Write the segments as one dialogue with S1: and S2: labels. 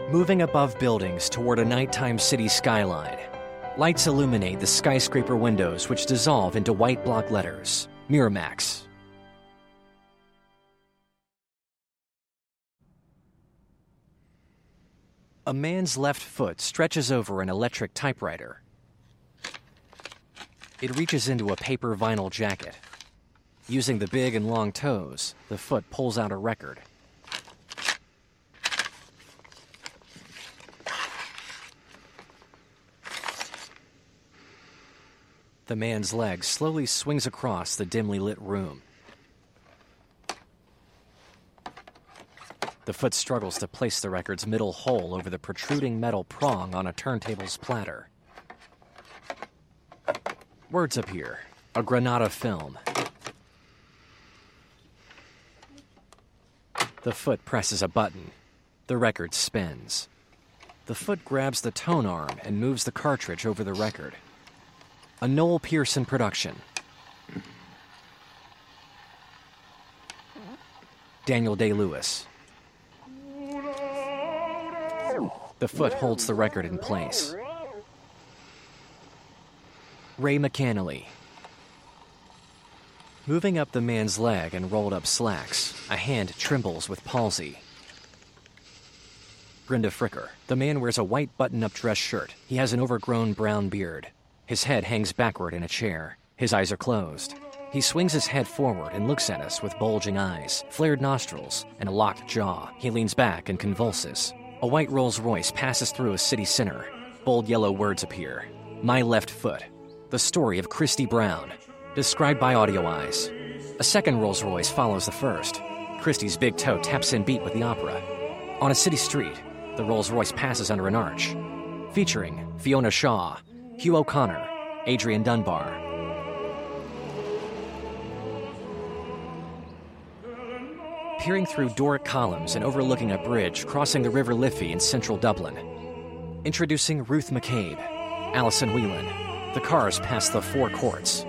S1: Moving above buildings toward a nighttime city skyline. Lights illuminate the skyscraper windows, which dissolve into white block letters. Miramax. A man's left foot stretches over an electric typewriter. It reaches into a paper vinyl jacket. Using the big and long toes, the foot pulls out a record. The man's leg slowly swings across the dimly lit room. The foot struggles to place the record's middle hole over the protruding metal prong on a turntable's platter. Words appear. A Granada film. The foot presses a button. The record spins. The foot grabs the tone arm and moves the cartridge over the record. A Noel Pearson production. Daniel Day-Lewis. The foot holds the record in place. Ray McAnally. Moving up the man's leg and rolled up slacks, a hand trembles with palsy. Brenda Fricker. The man wears a white button-up dress shirt. He has an overgrown brown beard. His head hangs backward in a chair. His eyes are closed. He swings his head forward and looks at us with bulging eyes, flared nostrils, and a locked jaw. He leans back and convulses. A white Rolls-Royce passes through a city center. Bold yellow words appear. My left foot. The story of Christy Brown. Described by Audio Eyes. A second Rolls-Royce follows the first. Christy's big toe taps in beat with the opera. On a city street, the Rolls-Royce passes under an arch. Featuring Fiona Shaw, Hugh O'Connor, Adrian Dunbar. Peering through Doric columns and overlooking a bridge crossing the River Liffey in central Dublin. Introducing Ruth McCabe, Alison Whelan. The cars pass the four courts.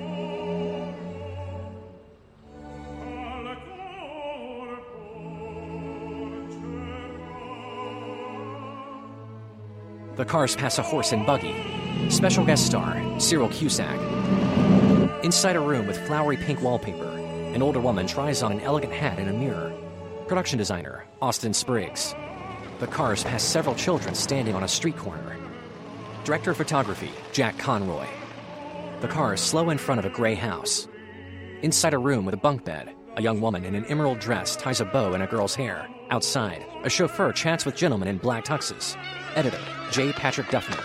S1: The cars pass a horse and buggy. Special guest star, Cyril Cusack. Inside a room with flowery pink wallpaper, an older woman tries on an elegant hat in a mirror. Production designer, Austin Spriggs. The cars pass several children standing on a street corner. Director of photography, Jack Conroy. The cars slow in front of a gray house. Inside a room with a bunk bed, a young woman in an emerald dress ties a bow in a girl's hair. Outside, a chauffeur chats with gentlemen in black tuxes. Editor, J. Patrick Duffner.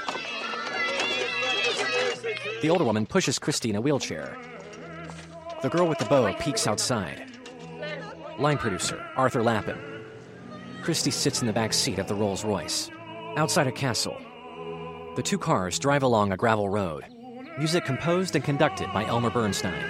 S1: The older woman pushes Christy in a wheelchair. The girl with the bow peeks outside. Line producer, Arthur Lappin. Christy sits in the back seat of the Rolls-Royce. Outside a castle. The two cars drive along a gravel road. Music composed and conducted by Elmer Bernstein.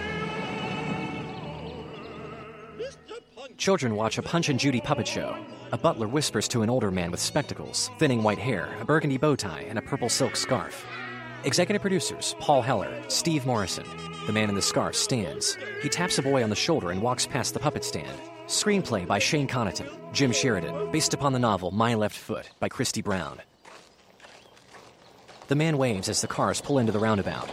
S1: Children watch a Punch and Judy puppet show. A butler whispers to an older man with spectacles, thinning white hair, a burgundy bow tie, and a purple silk scarf. Executive producers, Paul Heller, Steve Morrison. The man in the scarf stands. He taps a boy on the shoulder and walks past the puppet stand. Screenplay by Shane Connaughton, Jim Sheridan, based upon the novel My Left Foot by Christy Brown. The man waves as the cars pull into the roundabout.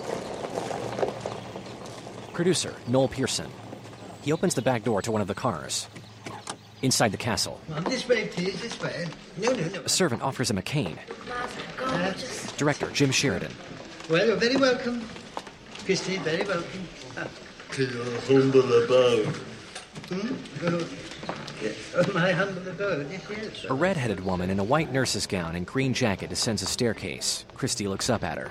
S1: Producer, Noel Pearson. He opens the back door to one of the cars. Inside the castle.
S2: This way, please, this way. No.
S1: A servant offers him a cane. Director, Jim Sheridan.
S2: Well, you're very welcome. Christy, very welcome.
S3: To your humble abode.
S2: Good. Yes. Oh, my humble abode, yes.
S1: A red-headed woman in a white nurse's gown and green jacket descends a staircase. Christy looks up at her.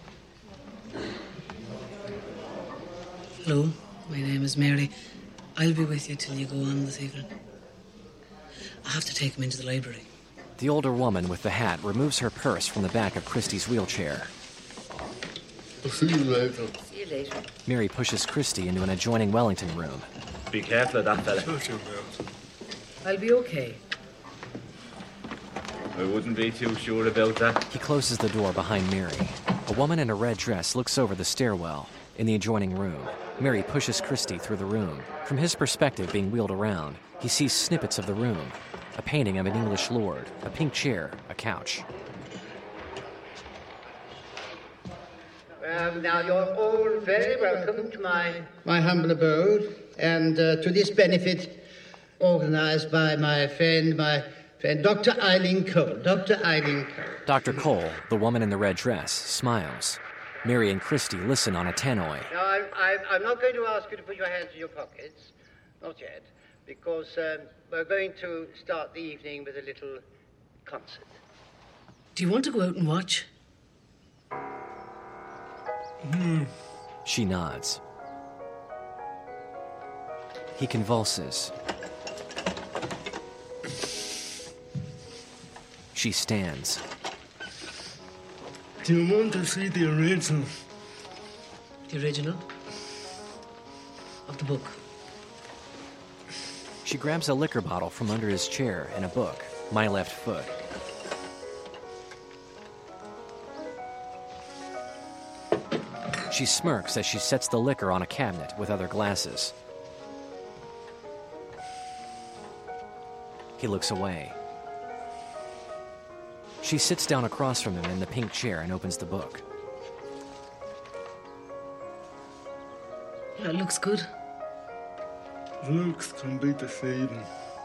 S4: Hello, my name is Mary. I'll be with you till you go on this evening. I have to take him into the library.
S1: The older woman with the hat removes her purse from the back of Christy's wheelchair.
S3: I'll see you later.
S4: See you later.
S1: Mary pushes Christy into an adjoining Wellington room.
S5: Be careful of that fella.
S4: I'll be okay.
S5: I wouldn't be too sure about that.
S1: He closes the door behind Mary. A woman in a red dress looks over the stairwell. In the adjoining room, Mary pushes Christy through the room. From his perspective being wheeled around, he sees snippets of the room. a painting of an English lord, a pink chair, a couch.
S2: Now you're all very welcome to my humble abode, and to this benefit organised by my friend Dr. Eileen Cole. Dr. Eileen Cole.
S1: Dr. Cole, the woman in the red dress, smiles. Mary and Christy listen on a tannoy.
S2: Now, I'm not going to ask you to put your hands in your pockets, not yet, because we're going to start the evening with a little concert.
S4: Do you want to go out and watch?
S1: She nods. He convulses. She stands.
S3: Do you want to see the original?
S4: The original? Of the book?
S1: She grabs a liquor bottle from under his chair and a book, My Left Foot. She smirks as she sets the liquor on a cabinet with other glasses. He looks away. She sits down across from him in the pink chair and opens the book.
S4: Yeah, it looks good.
S3: Looks can be deceiving.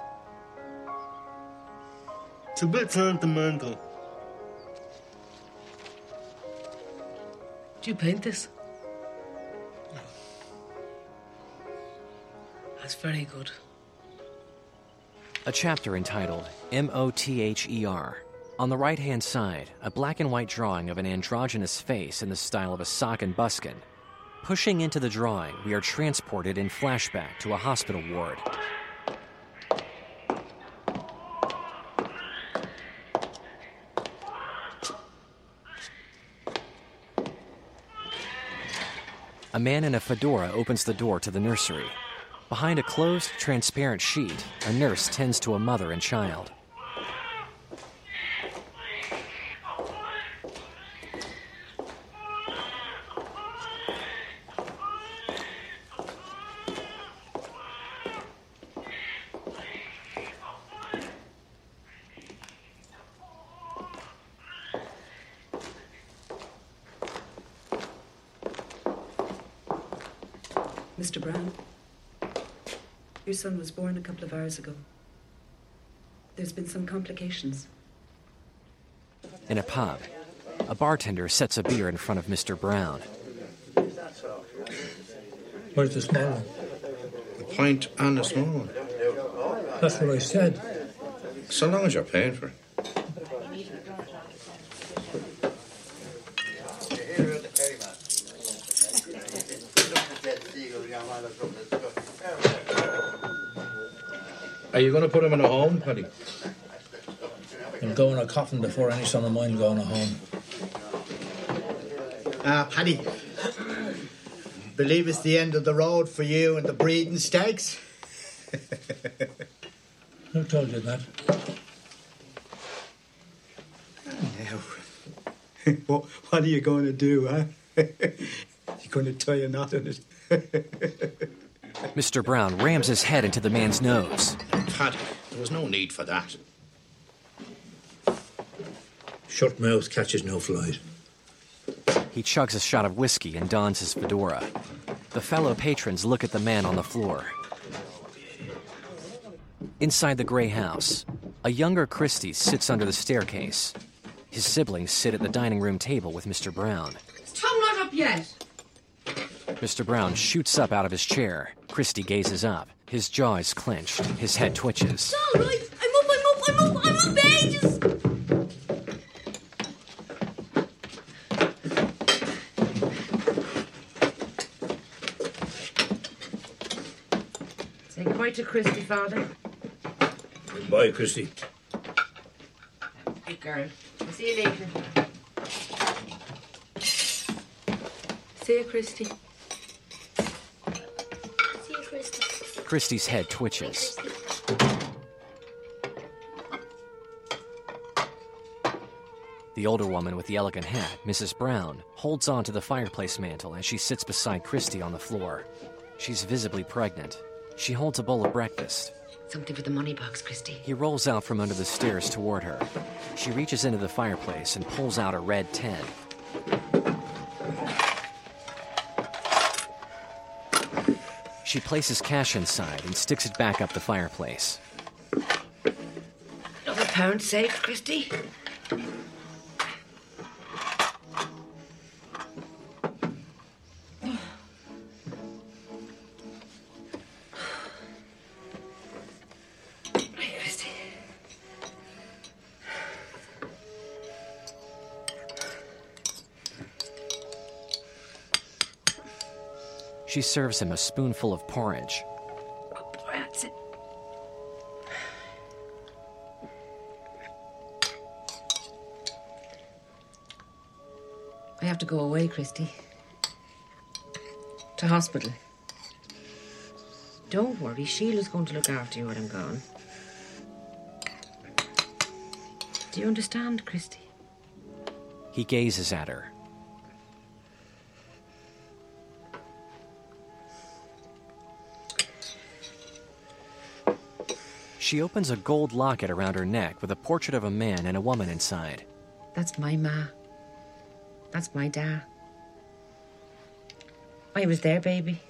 S3: It's a bit sentimental.
S4: Do you paint this? That's very good.
S1: A chapter entitled Mother. On the right-hand side, a black and white drawing of an androgynous face in the style of a sock and buskin. Pushing into the drawing, we are transported in flashback to a hospital ward. A man in a fedora opens the door to the nursery. Behind a closed, transparent sheet, a nurse tends to a mother and child.
S6: Mr. Brown, your son was born a couple of hours ago. There's been some complications.
S1: In a pub, a bartender sets a beer in front of Mr. Brown.
S7: Where's the small one?
S8: A pint and a small one.
S7: That's what I said.
S8: So long as you're paying for it.
S9: Are you going to put him in a home, Paddy?
S7: I'm going a coffin before any son of mine going a home.
S2: Paddy, believe it's the end of the road for you and the breeding stakes?
S7: Who told you that?
S2: Now, what are you going to do, huh? You're going to tie a knot in it.
S1: Mr. Brown rams his head into the man's nose.
S8: Paddy, there was no need for that.
S7: Shut mouth catches no flies.
S1: He chugs a shot of whiskey and dons his fedora. The fellow patrons look at the man on the floor. Inside the gray house, a younger Christie sits under the staircase. His siblings sit at the dining room table with Mr. Brown.
S4: Is Tom not up yet?
S1: Mr. Brown shoots up out of his chair. Christie gazes up. His jaw is clenched. His head twitches.
S4: It's all right. I'm up ages.
S10: Say goodbye to Christy, Father.
S7: Goodbye, Christy.
S10: Good girl. I'll see you later.
S6: See you, Christy.
S11: See you, Christy.
S1: Christie's head twitches. The older woman with the elegant hat, Mrs. Brown, holds on to the fireplace mantel as she sits beside Christie on the floor. She's visibly pregnant. She holds a bowl of breakfast.
S10: Something for the money box, Christy.
S1: He rolls out from under the stairs toward her. She reaches into the fireplace and pulls out a red 10. She places cash inside and sticks it back up the fireplace.
S10: Another pound saved, Christy.
S1: She serves him a spoonful of porridge.
S10: Oh, that's it. I have to go away, Christy. To hospital. Don't worry, Sheila's going to look after you when I'm gone. Do you understand, Christy?
S1: He gazes at her. She opens a gold locket around her neck with a portrait of a man and a woman inside.
S10: That's my ma. That's my dad. I was there, baby.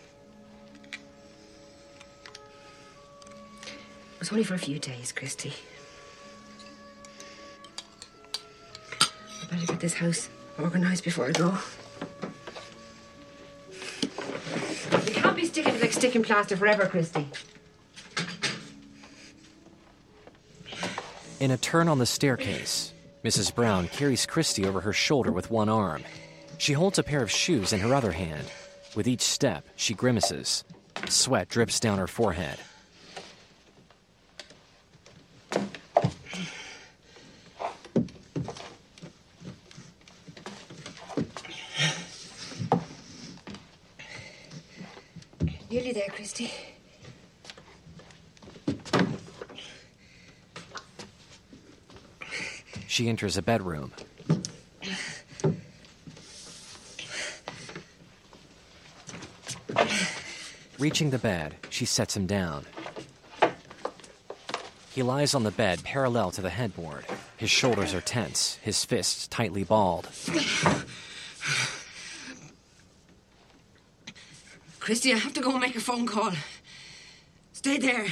S10: It was only for a few days, Christy. I better get this house organised before I go. We can't be sticking like sticking plaster forever, Christy.
S1: In a turn on the staircase, Mrs. Brown carries Christy over her shoulder with one arm. She holds a pair of shoes in her other hand. With each step, she grimaces. Sweat drips down her forehead.
S10: Nearly there, Christy.
S1: She enters a bedroom. Reaching the bed, she sets him down. He lies on the bed parallel to the headboard. His shoulders are tense, his fists tightly balled.
S10: Christy, I have to go and make a phone call. Stay there.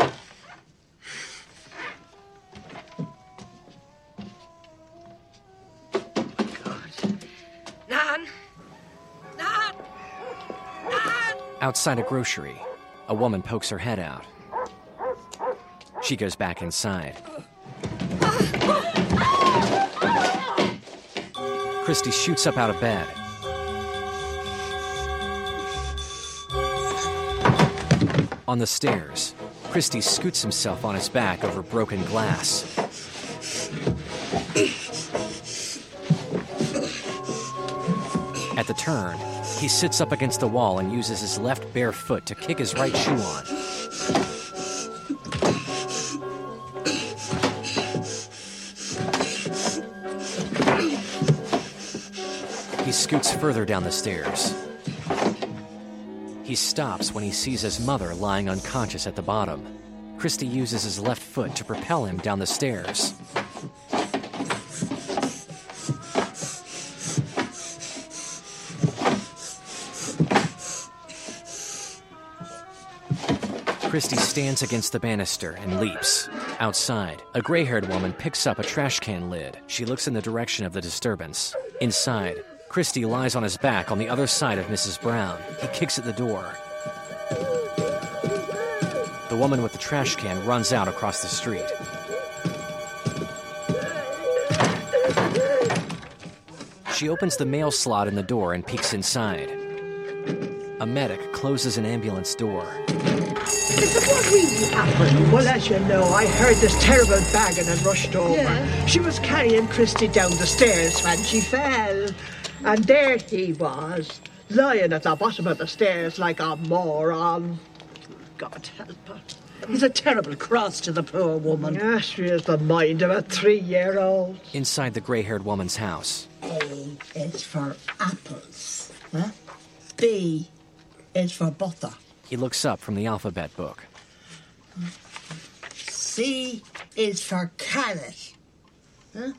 S1: Outside a grocery, a woman pokes her head out. She goes back inside. Christy shoots up out of bed. On the stairs, Christy scoots himself on his back over broken glass. At the turn, he sits up against the wall and uses his left bare foot to kick his right shoe on. He scoots further down the stairs. He stops when he sees his mother lying unconscious at the bottom. Christy uses his left foot to propel him down the stairs. Christy stands against the banister and leaps. Outside, a gray-haired woman picks up a trash can lid. She looks in the direction of the disturbance. Inside, Christy lies on his back on the other side of Mrs. Brown. He kicks at the door. The woman with the trash can runs out across the street. She opens the mail slot in the door and peeks inside. A medic closes an ambulance door.
S12: Listen, what really happened? Well, as you know, I heard this terrible banging and rushed over. Yeah. She was carrying Christy down the stairs when she fell. And there he was, lying at the bottom of the stairs like a moron. God help her. He's a terrible cross to the poor woman. Yes, she has the mind of a 3-year-old.
S1: Inside the grey-haired woman's house.
S12: A is for apples. Huh? B is for butter.
S1: He looks up from the alphabet book.
S12: C is for carrot. Huh?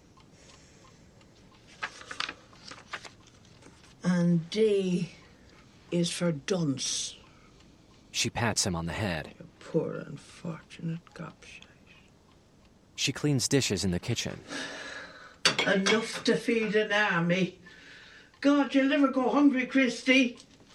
S12: And D is for dunce.
S1: She pats him on the head.
S12: You poor unfortunate gobshite.
S1: She cleans dishes in the kitchen.
S12: Enough to feed an army. God, you'll never go hungry, Christy.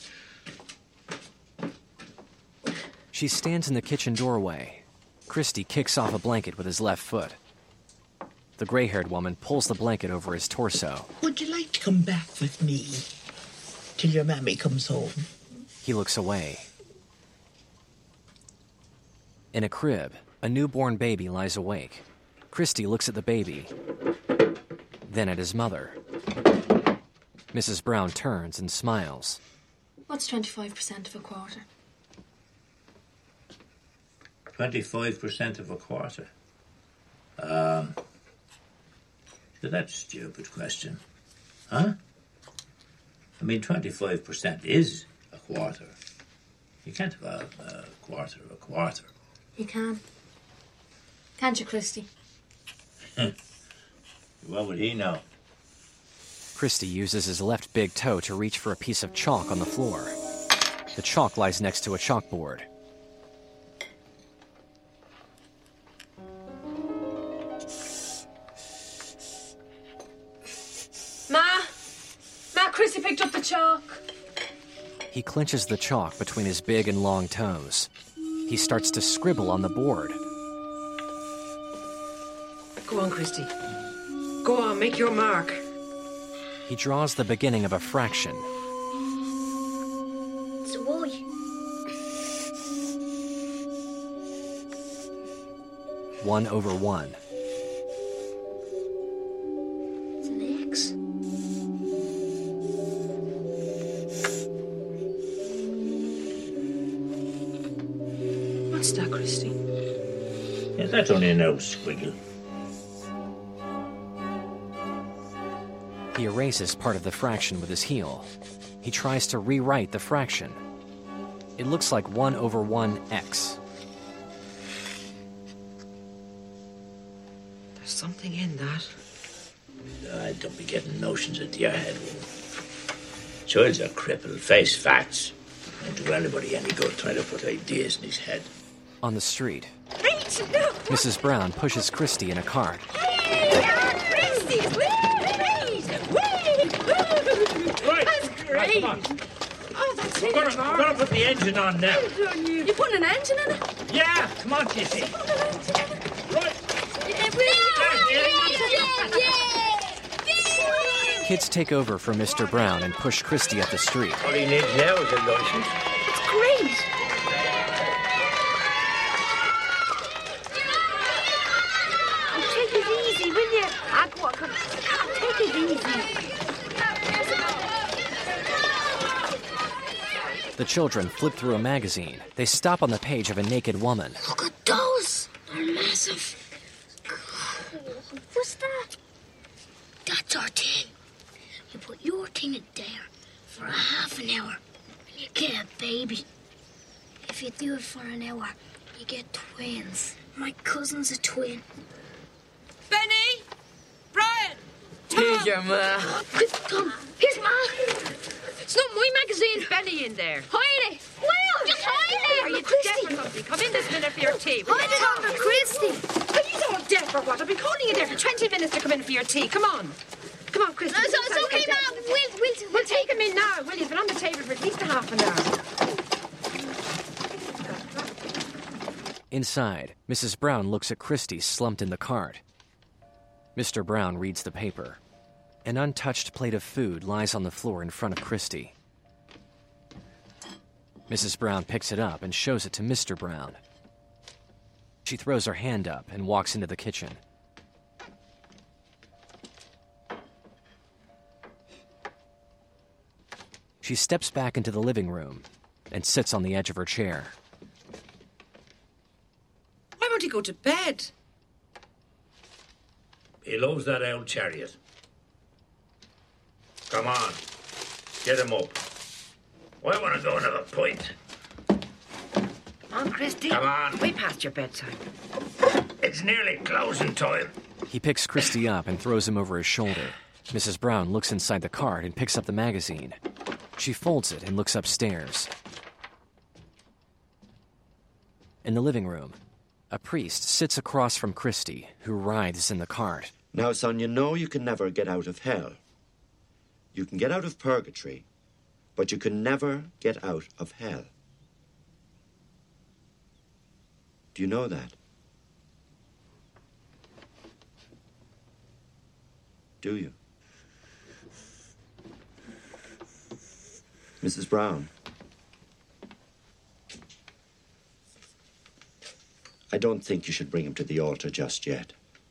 S1: She stands in the kitchen doorway. Christy kicks off a blanket with his left foot. The gray-haired woman pulls the blanket over his torso.
S12: Would you like to come back with me till your mammy comes home?
S1: He looks away. In a crib, a newborn baby lies awake. Christy looks at the baby, then at his mother. Mrs. Brown turns and smiles.
S11: What's 25% of a quarter?
S7: 25% of a quarter. That's a stupid question. Huh? I mean, 25% is a quarter. You can't have a quarter of a quarter.
S11: You can. Can't you, Christy?
S7: What would he know?
S1: Christy uses his left big toe to reach for a piece of chalk on the floor. The chalk lies next to a chalkboard.
S11: Ma, Christy picked up the chalk.
S1: He clenches the chalk between his big and long toes. He starts to scribble on the board.
S10: Go on, Christy. Go on, make your mark.
S1: He draws the beginning of a fraction.
S11: It's a Y.
S1: One over one.
S11: It's an X.
S10: What's that, Christy?
S7: Yeah, that's only an old squiggle.
S1: He erases part of the fraction with his heel. He tries to rewrite the fraction. It looks like 1 over 1x.
S10: There's something in that.
S7: Don't be getting notions into your head. Child's a crippled, face facts. Won't do anybody any good trying to put ideas in his head.
S1: On the street,
S11: Reach! No!
S1: Mrs. Brown pushes Christy in a cart.
S11: Christy!
S7: Right,
S11: That's great!
S7: come on.
S11: Oh, that's
S7: We're gonna put the engine on now.
S11: You putting an engine in it?
S7: Yeah, come on, Kissy. Right.
S1: Kids take over for Mr. Brown and push Christy up the street.
S7: All he needs now is a license.
S11: It's great!
S10: Take it easy, will you? Take it easy.
S1: The children flip through a magazine. They stop on the page of a naked woman.
S11: Look at those! They're massive. What's that? That's our thing. You put your thing in there for a half an hour and you get a baby. If you do it for an hour, you get twins. My cousin's a twin.
S10: Benny! Brian!
S12: Here's your ma.
S11: Quick, Tom, here's Ma.
S10: It's not my magazine. Benny in there.
S11: Hide it! Well, just hide
S10: Are
S11: it!
S10: you
S11: Christy!
S10: deaf or something? Come in this minute for your tea.
S11: Hide it under Christy!
S10: Are you all deaf or what? I've been calling you there for 20 minutes to come in for your tea. Come on. Come on, Christy.
S11: It's okay, Ma.
S10: We'll take him in now, will you? He's been on the table for at least a half an hour.
S1: Inside, Mrs. Brown looks at Christy slumped in the cart. Mr. Brown reads the paper. An untouched plate of food lies on the floor in front of Christy. Mrs. Brown picks it up and shows it to Mr. Brown. She throws her hand up and walks into the kitchen. She steps back into the living room and sits on the edge of her chair.
S10: Why won't he go to bed?
S7: He loves that old chariot. Come on, get him up. I want to go and have a pint.
S10: On, Christy.
S7: Come on.
S10: Way past your bedtime.
S7: It's nearly closing time.
S1: He picks Christy up and throws him over his shoulder. Mrs. Brown looks inside the cart and picks up the magazine. She folds it and looks upstairs. In the living room, a priest sits across from Christy, who writhes in the cart.
S13: Now, son, you know you can never get out of hell. You can get out of purgatory, but you can never get out of hell. Do you know that? Do you? Mrs. Brown. I don't think you should bring him to the altar just yet.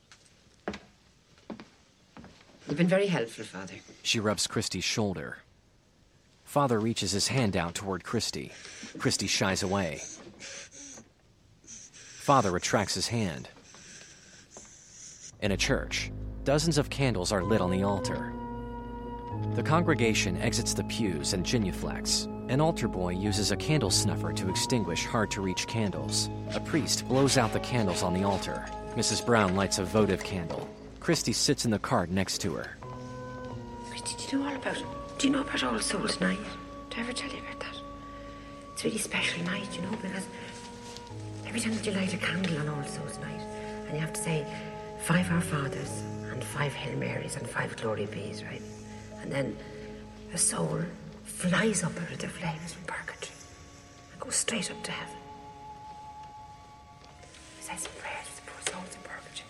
S10: You've been very helpful, Father.
S1: She rubs Christy's shoulder. Father reaches his hand out toward Christy. Christy shies away. Father retracts his hand. In a church, dozens of candles are lit on the altar. The congregation exits the pews and genuflects. An altar boy uses a candle snuffer to extinguish hard-to-reach candles. A priest blows out the candles on the altar. Mrs. Brown lights a votive candle. Christy sits in the cart next to her.
S10: Christy, do you know about All Souls Night? Did I ever tell you about that? It's a really special night, you know, because every time that you light a candle on All Souls Night, and you have to say 5 Our Fathers and 5 Hail Marys and 5 Glory Bees, right? And then a soul flies up out of the flames from purgatory and goes straight up to heaven. He says a prayer to the poor souls in purgatory.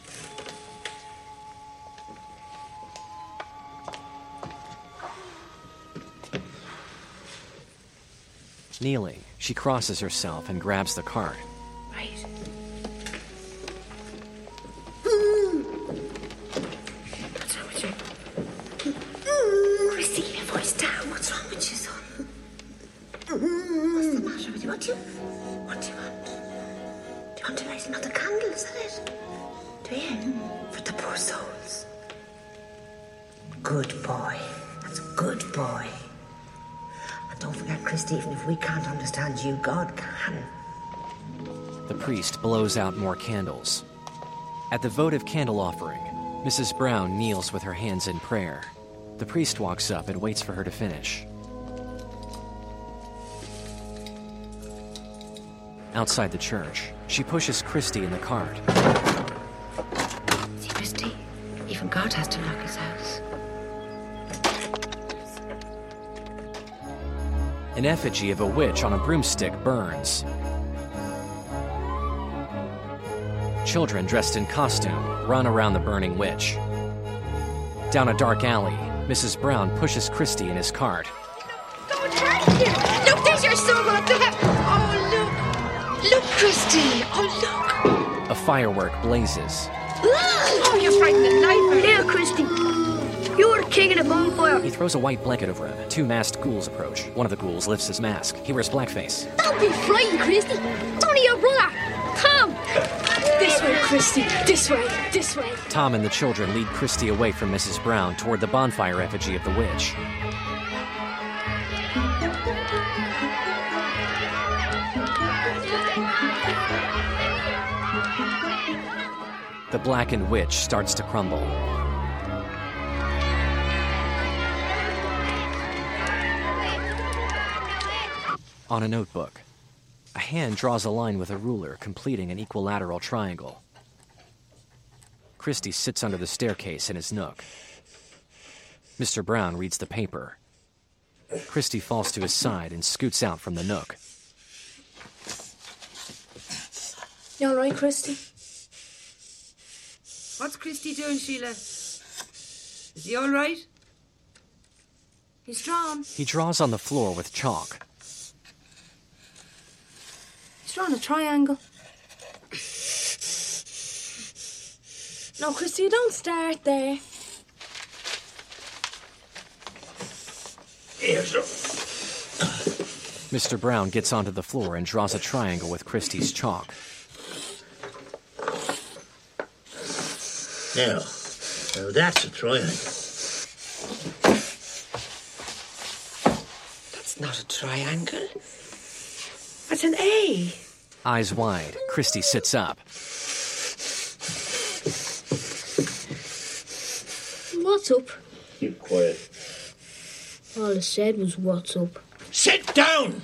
S1: Kneeling, she crosses herself and grabs the cart.
S10: Right. What's wrong with you? Christy, keep your voice down. What's wrong with you, son? What's the matter with you? What do you want? Do you want to light another candle, is that it? Do you? For the poor souls. Good boy. That's a good boy. And don't forget, Christy, even if we can't understand you, God can.
S1: The priest blows out more candles. At the votive candle offering, Mrs. Brown kneels with her hands in prayer. The priest walks up and waits for her to finish. Outside the church, she pushes Christy in the cart.
S10: See, Christy, even God has to lock his house.
S1: An effigy of a witch on a broomstick burns. Children dressed in costume run around the burning witch. Down a dark alley, Mrs. Brown pushes Christy in his cart.
S11: Don't hurt you! Look, there's your son up there! Oh, look! Look, Christy! Oh, look!
S1: A firework blazes.
S11: Oh, you're frightened the life out of me. Here, Christy. You're the king of the bonfire.
S1: He throws a white blanket over him. 2 masked ghouls approach. One of the ghouls lifts his mask. He wears blackface.
S11: Don't be frightened, Christy. It's only your brother. Come! This way, Christy. This way. This way.
S1: Tom and the children lead Christy away from Mrs. Brown toward the bonfire effigy of the witch. The blackened witch starts to crumble. On a notebook, a hand draws a line with a ruler, completing an equilateral triangle. Christy sits under the staircase in his nook. Mr. Brown reads the paper. Christy falls to his side and scoots out from the nook.
S14: You all right, Christy?
S15: What's Christy doing, Sheila? Is he all right? He's drawn.
S1: He draws on the floor with chalk.
S14: He's drawn a triangle. No, Christy, don't start there.
S7: Here's up.
S1: Mr. Brown gets onto the floor and draws a triangle with Christy's chalk.
S7: Now that's a triangle.
S10: That's not a triangle. That's an A.
S1: Eyes wide, Christy sits up.
S11: What's up?
S7: Keep quiet.
S11: All I said was, what's up?
S7: Sit down!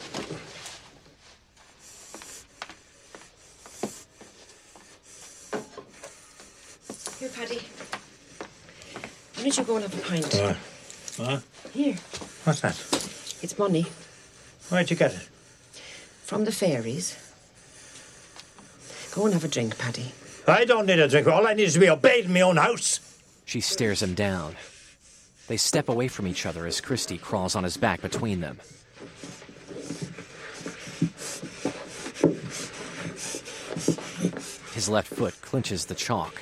S10: Here, Paddy. Why don't you go and have a pint?
S7: What?
S10: Here.
S7: What's that?
S10: It's money.
S7: Where'd you get it?
S10: From the fairies. Go and have a drink, Paddy.
S7: I don't need a drink. All I need is to be obeyed in my own house.
S1: She stares him down. They step away from each other as Christy crawls on his back between them. His left foot clinches the chalk.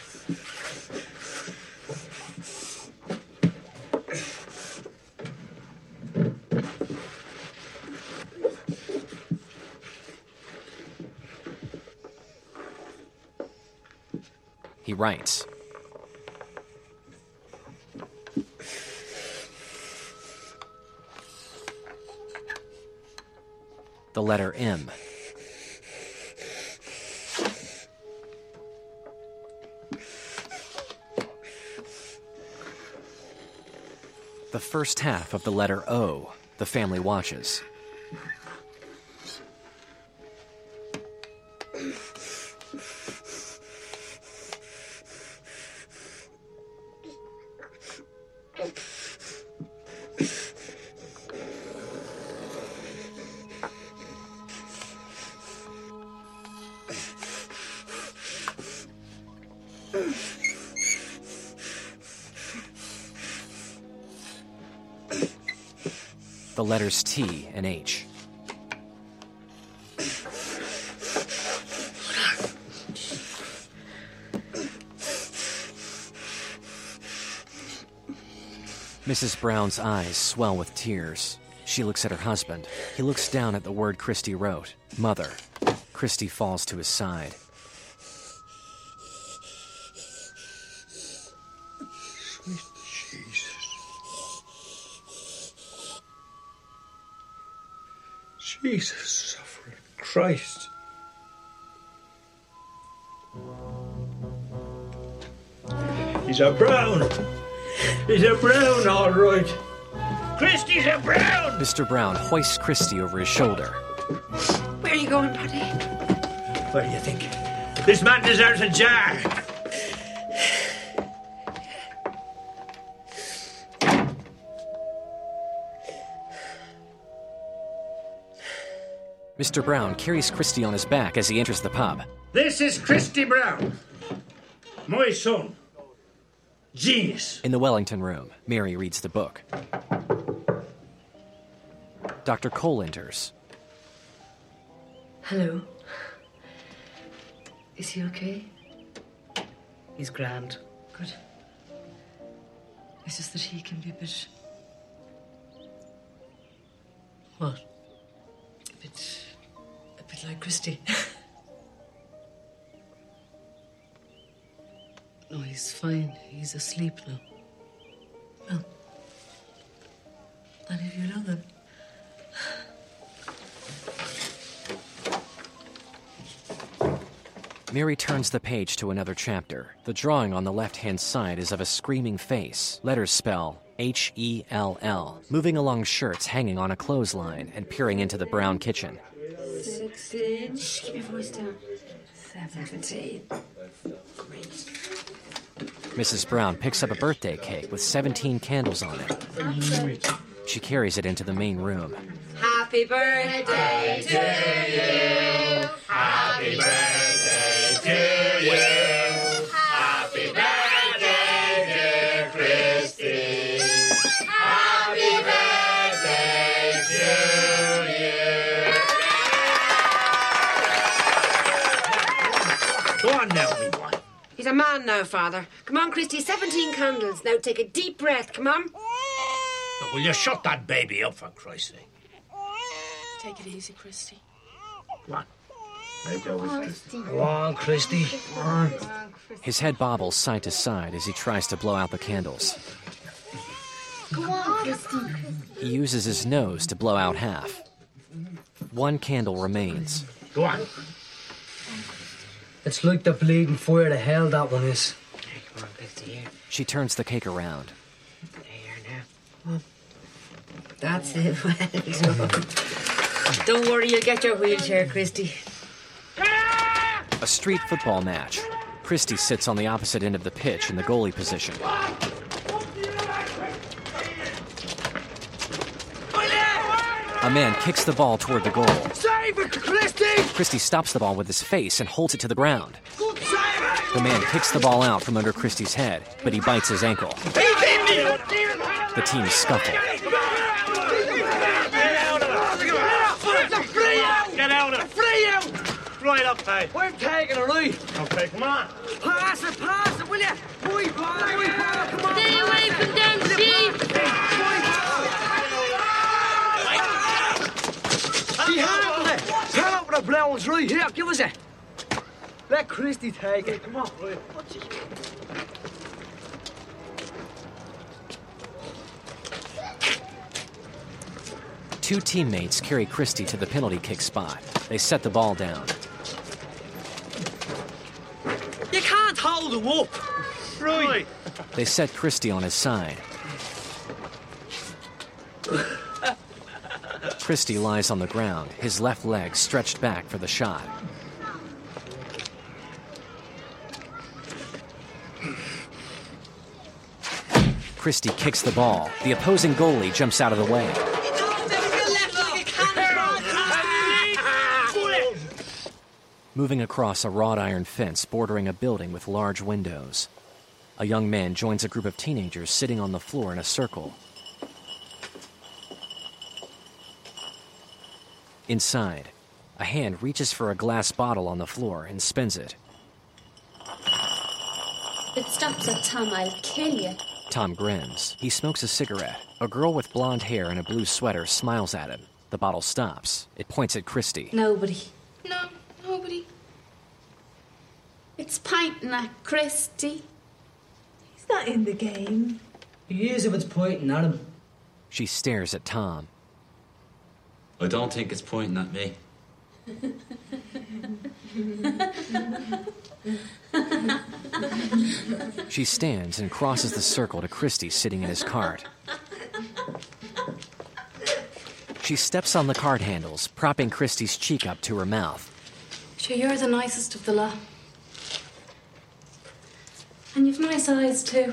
S1: He writes. The letter M. The first half of the letter O, the family watches. The letters T and H. Mrs. Brown's eyes swell with tears. She looks at her husband. He looks down at the word Christy wrote. Mother. Christy falls to his side.
S3: Sweet Jesus. Jesus, suffering Christ.
S7: He's a Brown. He's a Brown, all right. Christy's a Brown!
S1: Mr. Brown hoists Christy over his shoulder.
S10: Where are you going, Paddy?
S7: What do you think? This man deserves a jar.
S1: Mr. Brown carries Christy on his back as he enters the pub.
S7: This is Christy Brown. My son. Genius.
S1: In the Wellington room, Mary reads the book. Dr. Cole enters.
S6: Hello. Is he okay? He's grand. Good. It's just that he can be a bit... What? A bit like Christy. No, he's fine. He's asleep now. Well, and if you know them.
S1: Mary turns the page to another chapter. The drawing on the left-hand side is of a screaming face. Letters spell H-E-L-L, moving along shirts hanging on a clothesline and peering into the Brown kitchen.
S10: 16. Shh, keep your voice down. 17. Great.
S1: Mrs. Brown picks up a birthday cake with 17 candles on it. She carries it into the main room.
S10: Happy birthday to you. Happy birthday to you. Happy birthday, dear Christy. Happy birthday to you.
S7: Go on now, me boy.
S10: He's a man now, Father. Come on, Christy, 17 candles. Now take a deep breath, come on.
S7: Now, will you shut that baby up, for Christ's sake?
S14: Take it easy, Christy.
S7: Come on.
S3: Go on, Christy. Go on.
S1: His head bobbles side to side as he tries to blow out the candles.
S11: Go on, Christy.
S1: He uses his nose to blow out half. One candle remains.
S3: Go on. It's like the bleeding fire to hell, that one is.
S4: Come on, Christy, here.
S1: She turns the cake around.
S4: There now. That's it. Well done. Don't worry, you'll get your wheelchair, Christy.
S1: A street football match. Christy sits on the opposite end of the pitch in the goalie position. A man kicks the ball toward the goal.
S3: Save it, Christy!
S1: Christy stops the ball with his face and holds it to the ground. The man kicks the ball out from under Christy's head, but he bites his ankle. The teams scuffle.
S3: Get out of it! Free out! Right up, hey. I'm taking it, right? Okay, come on. Pass it, will you? Boy, come on.
S11: Stay away from them, Steve!
S3: He handled it. Turn up with the Browns, right here. Give us it. Let Christy take it. Come on, right.
S1: Two teammates carry Christy to the penalty kick spot. They set the ball down.
S3: You can't hold him up. Right.
S1: They set Christy on his side. Christy lies on the ground, his left leg stretched back for the shot. Christy kicks the ball. The opposing goalie jumps out of the way. Moving across a wrought iron fence bordering a building with large windows. A young man joins a group of teenagers sitting on the floor in a circle. Inside, a hand reaches for a glass bottle on the floor and spins it.
S11: If it stops at Tom, I'll kill you.
S1: Tom grins. He smokes a cigarette. A girl with blonde hair and a blue sweater smiles at him. The bottle stops. It points at Christy.
S11: Nobody. No, nobody. It's pointing at Christy.
S16: He's not in the game.
S3: He is if it's pointing at him.
S1: She stares at Tom.
S17: I don't think it's pointing at me.
S1: She stands and crosses the circle to Christy sitting in his cart. She steps on the cart handles, propping Christy's cheek up to her mouth.
S14: Sure, you're the nicest of the lot. And you've nice eyes, too.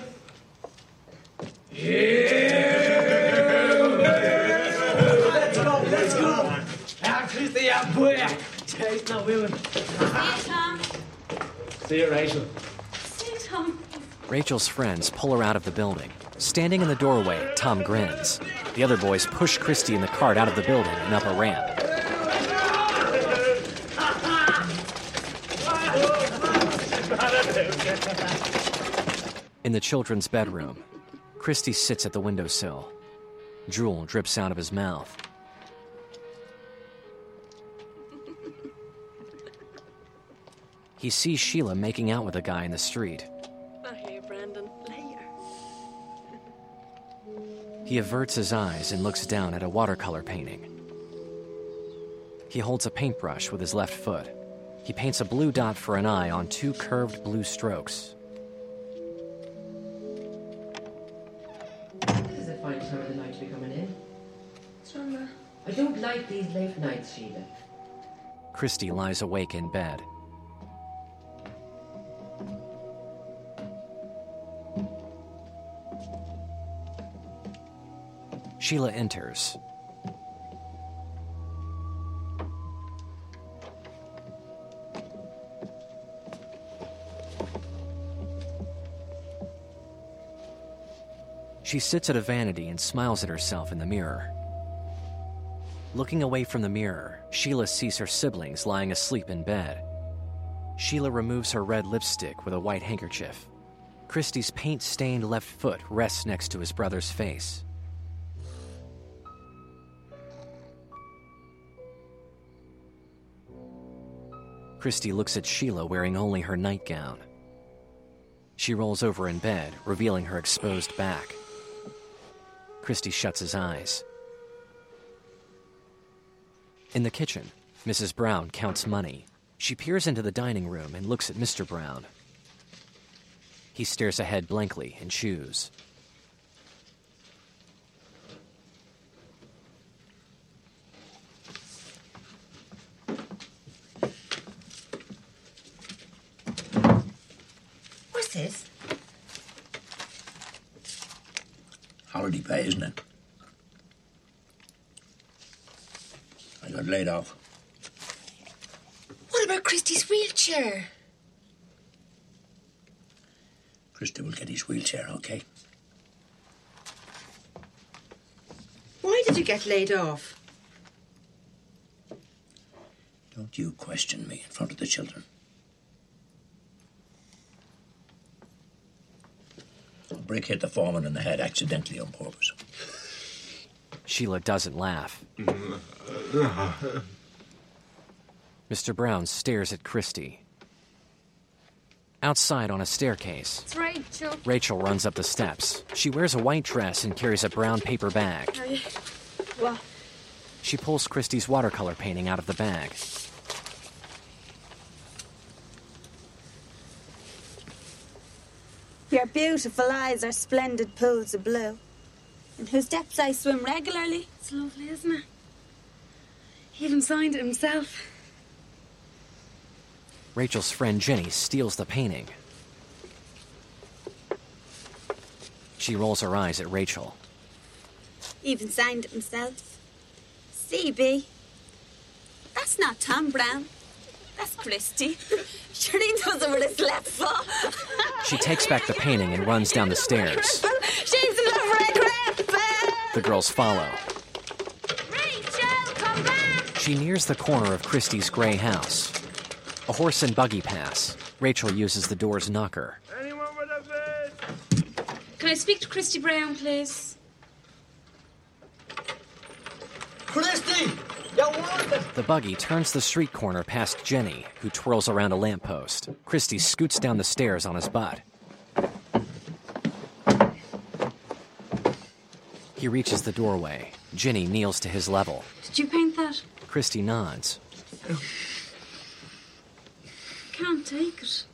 S3: Let's go. Christy, boy. Chase no women.
S11: See you, Tom.
S3: See you, Rachel.
S11: See you, Tom.
S1: Rachel's friends pull her out of the building. Standing in the doorway, Tom grins. The other boys push Christy in the cart out of the building and up a ramp. In the children's bedroom, Christy sits at the windowsill. Drool drips out of his mouth. He sees Sheila making out with a guy in the street.
S14: Not here, Brandon. Later.
S1: He averts his eyes and looks down at a watercolor painting. He holds a paintbrush with his left foot. He paints a blue dot for an eye on two curved blue strokes.
S10: This is a fine time of the night to be coming in.
S14: What's wrong, Ma?
S10: I don't like these late nights, Sheila.
S1: Christy lies awake in bed. Sheila enters. She sits at a vanity and smiles at herself in the mirror. Looking away from the mirror, Sheila sees her siblings lying asleep in bed. Sheila removes her red lipstick with a white handkerchief. Christy's paint-stained left foot rests next to his brother's face. Christy looks at Sheila wearing only her nightgown. She rolls over in bed, revealing her exposed back. Christy shuts his eyes. In the kitchen, Mrs. Brown counts money. She peers into the dining room and looks at Mr. Brown. He stares ahead blankly and chews.
S10: What's this?
S7: Holiday pay, isn't it? I got laid off.
S10: What about Christy's wheelchair?
S7: Christy will get his wheelchair, okay?
S15: Why did you get laid off?
S7: Don't you question me in front of the children. A brick hit the foreman in the head accidentally on purpose.
S1: Sheila doesn't laugh. Mr. Brown stares at Christy. Outside on a staircase,
S14: It's Rachel.
S1: Rachel runs up the steps. She wears a white dress and carries a brown paper bag.
S14: Are you... What?
S1: She pulls Christy's watercolor painting out of the bag.
S18: Your beautiful eyes are splendid pools of blue, in whose depths I swim regularly.
S14: It's lovely, isn't it? He even signed it himself.
S1: Rachel's friend Jenny steals the painting. She rolls her eyes at Rachel.
S18: Even signed it himself. CB. That's not Tom Brown. That's Christy. Sure he doesn't with his left foot.
S1: She takes back the painting and runs down the stairs.
S18: She's in love with Grandpa.
S1: The girls follow.
S18: Rachel, come back.
S1: She nears the corner of Christy's gray house. A horse and buggy pass. Rachel uses the door's knocker.
S3: Anyone with a bed?
S14: Can I speak to Christy Brown, please?
S3: Christy! You want it?
S1: The buggy turns the street corner past Jenny, who twirls around a lamppost. Christy scoots down the stairs on his butt. He reaches the doorway. Jenny kneels to his level.
S14: Did you paint that?
S1: Christy nods.
S14: Can't take it.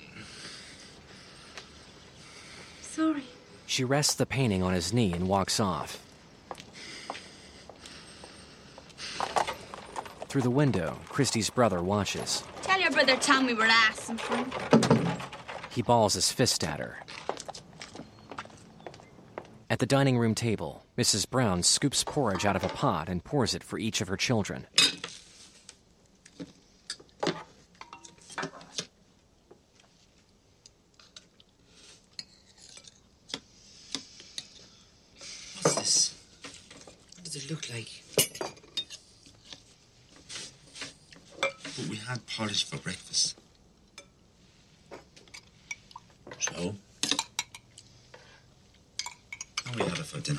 S14: Sorry.
S1: She rests the painting on his knee and walks off. Through the window, Christy's brother watches.
S18: Tell your brother Tom we were asking for him.
S1: He balls his fist at her. At the dining room table, Mrs. Brown scoops porridge out of a pot and pours it for each of her children.
S15: What's this? What does it look like?
S8: But we had porridge for breakfast.
S7: So?
S8: And we had it for dinner.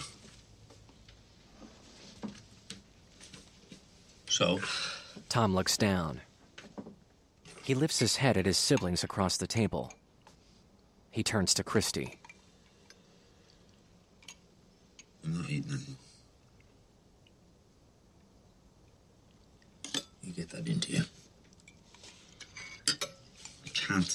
S7: So?
S1: Tom looks down. He lifts his head at his siblings across the table. He turns to Christy.
S8: I'm not eating anything.
S7: You get that into you.
S8: I can't.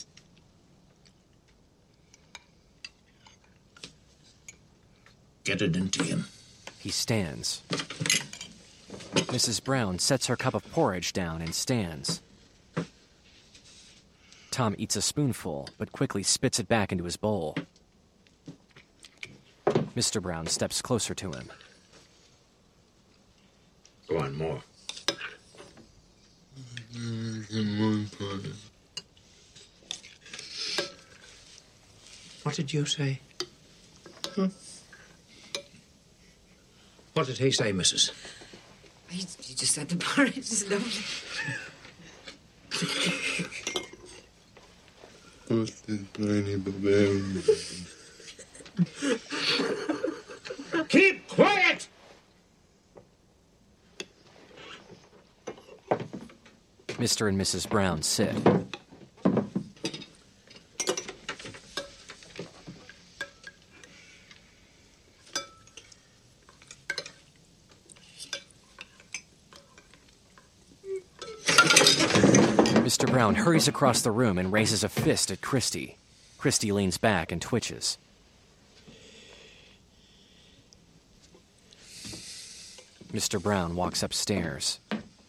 S7: Get it into him.
S1: He stands. Mrs. Brown sets her cup of porridge down and stands. Tom eats a spoonful, but quickly spits it back into his bowl. Mr. Brown steps closer to him.
S8: Go on, more.
S9: What did you say? What did he say, missus?
S15: He just said the porridge is lovely.
S8: What's this tiny baby?
S3: Keep quiet!
S1: Mr. and Mrs. Brown sit. Mr. Brown hurries across the room and raises a fist at Christy. Christy leans back and twitches. Mr. Brown walks upstairs.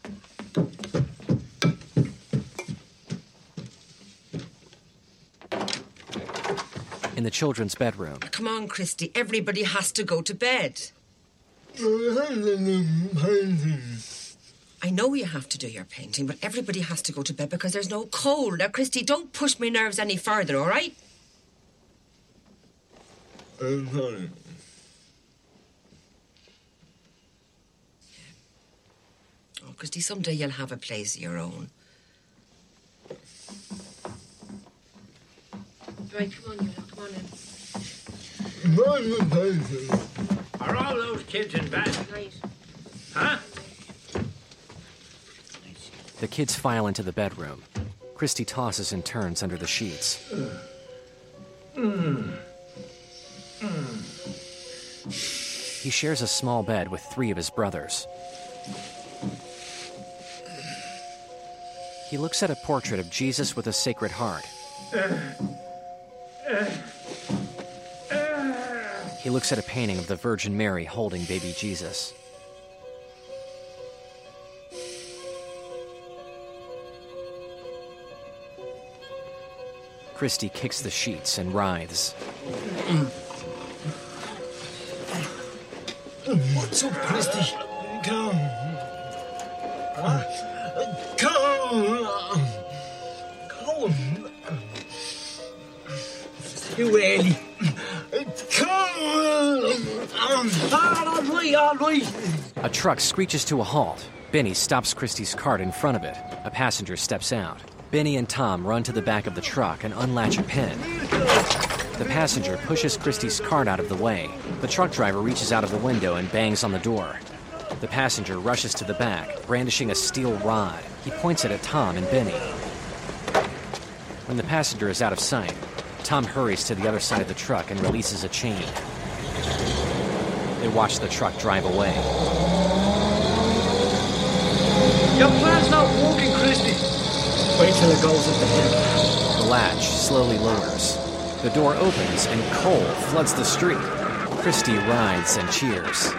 S1: In the children's bedroom.
S4: Come on, Christy. Everybody has to go to bed. I know you have to do your painting, but everybody has to go to bed because there's no cold. Now, Christy, don't push my nerves any further, all right? Oh, Christy, someday you'll have a place of your own. Right, come on, you lot. Come on in.
S7: Are all those kids in bed?
S4: Right.
S7: Huh?
S1: The kids file into the bedroom. Christy tosses and turns under the sheets. He shares a small bed with 3 of his brothers. He looks at a portrait of Jesus with a Sacred Heart. He looks at a painting of the Virgin Mary holding baby Jesus. Christy kicks the sheets and writhes.
S3: What's up, Christy? Come. Come. You early. All right.
S1: A truck screeches to a halt. Benny stops Christy's cart in front of it. A passenger steps out. Benny and Tom run to the back of the truck and unlatch a pin. The passenger pushes Christy's cart out of the way. The truck driver reaches out of the window and bangs on the door. The passenger rushes to the back, brandishing a steel rod. He points it at Tom and Benny. When the passenger is out of sight, Tom hurries to the other side of the truck and releases a chain. They watch the truck drive away.
S3: Your plan's not working, Christy. Wait till it goes up the hill.
S1: The latch slowly lowers. The door opens and coal floods the street. Christy writhes and cheers.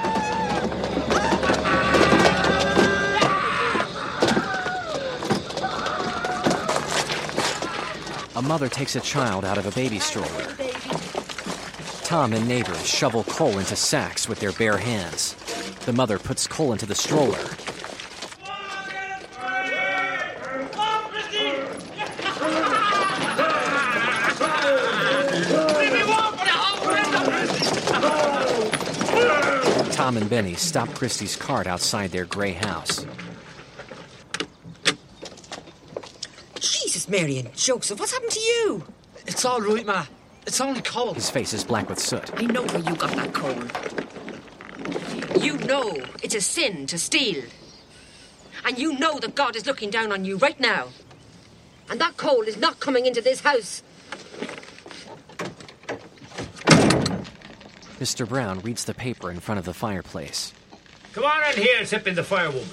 S1: A mother takes a child out of a baby stroller. Tom and neighbors shovel coal into sacks with their bare hands. The mother puts coal into the stroller. Tom and Benny stop Christy's cart outside their grey house.
S4: Jesus, Mary and Joseph, what's happened to you?
S3: It's all right, Ma. It's only coal.
S1: His face is black with soot.
S4: I know where you got that coal. You know it's a sin to steal. And you know that God is looking down on you right now. And that coal is not coming into this house.
S1: Mr. Brown reads the paper in front of the fireplace.
S7: Come on in here and sip in the fire, woman.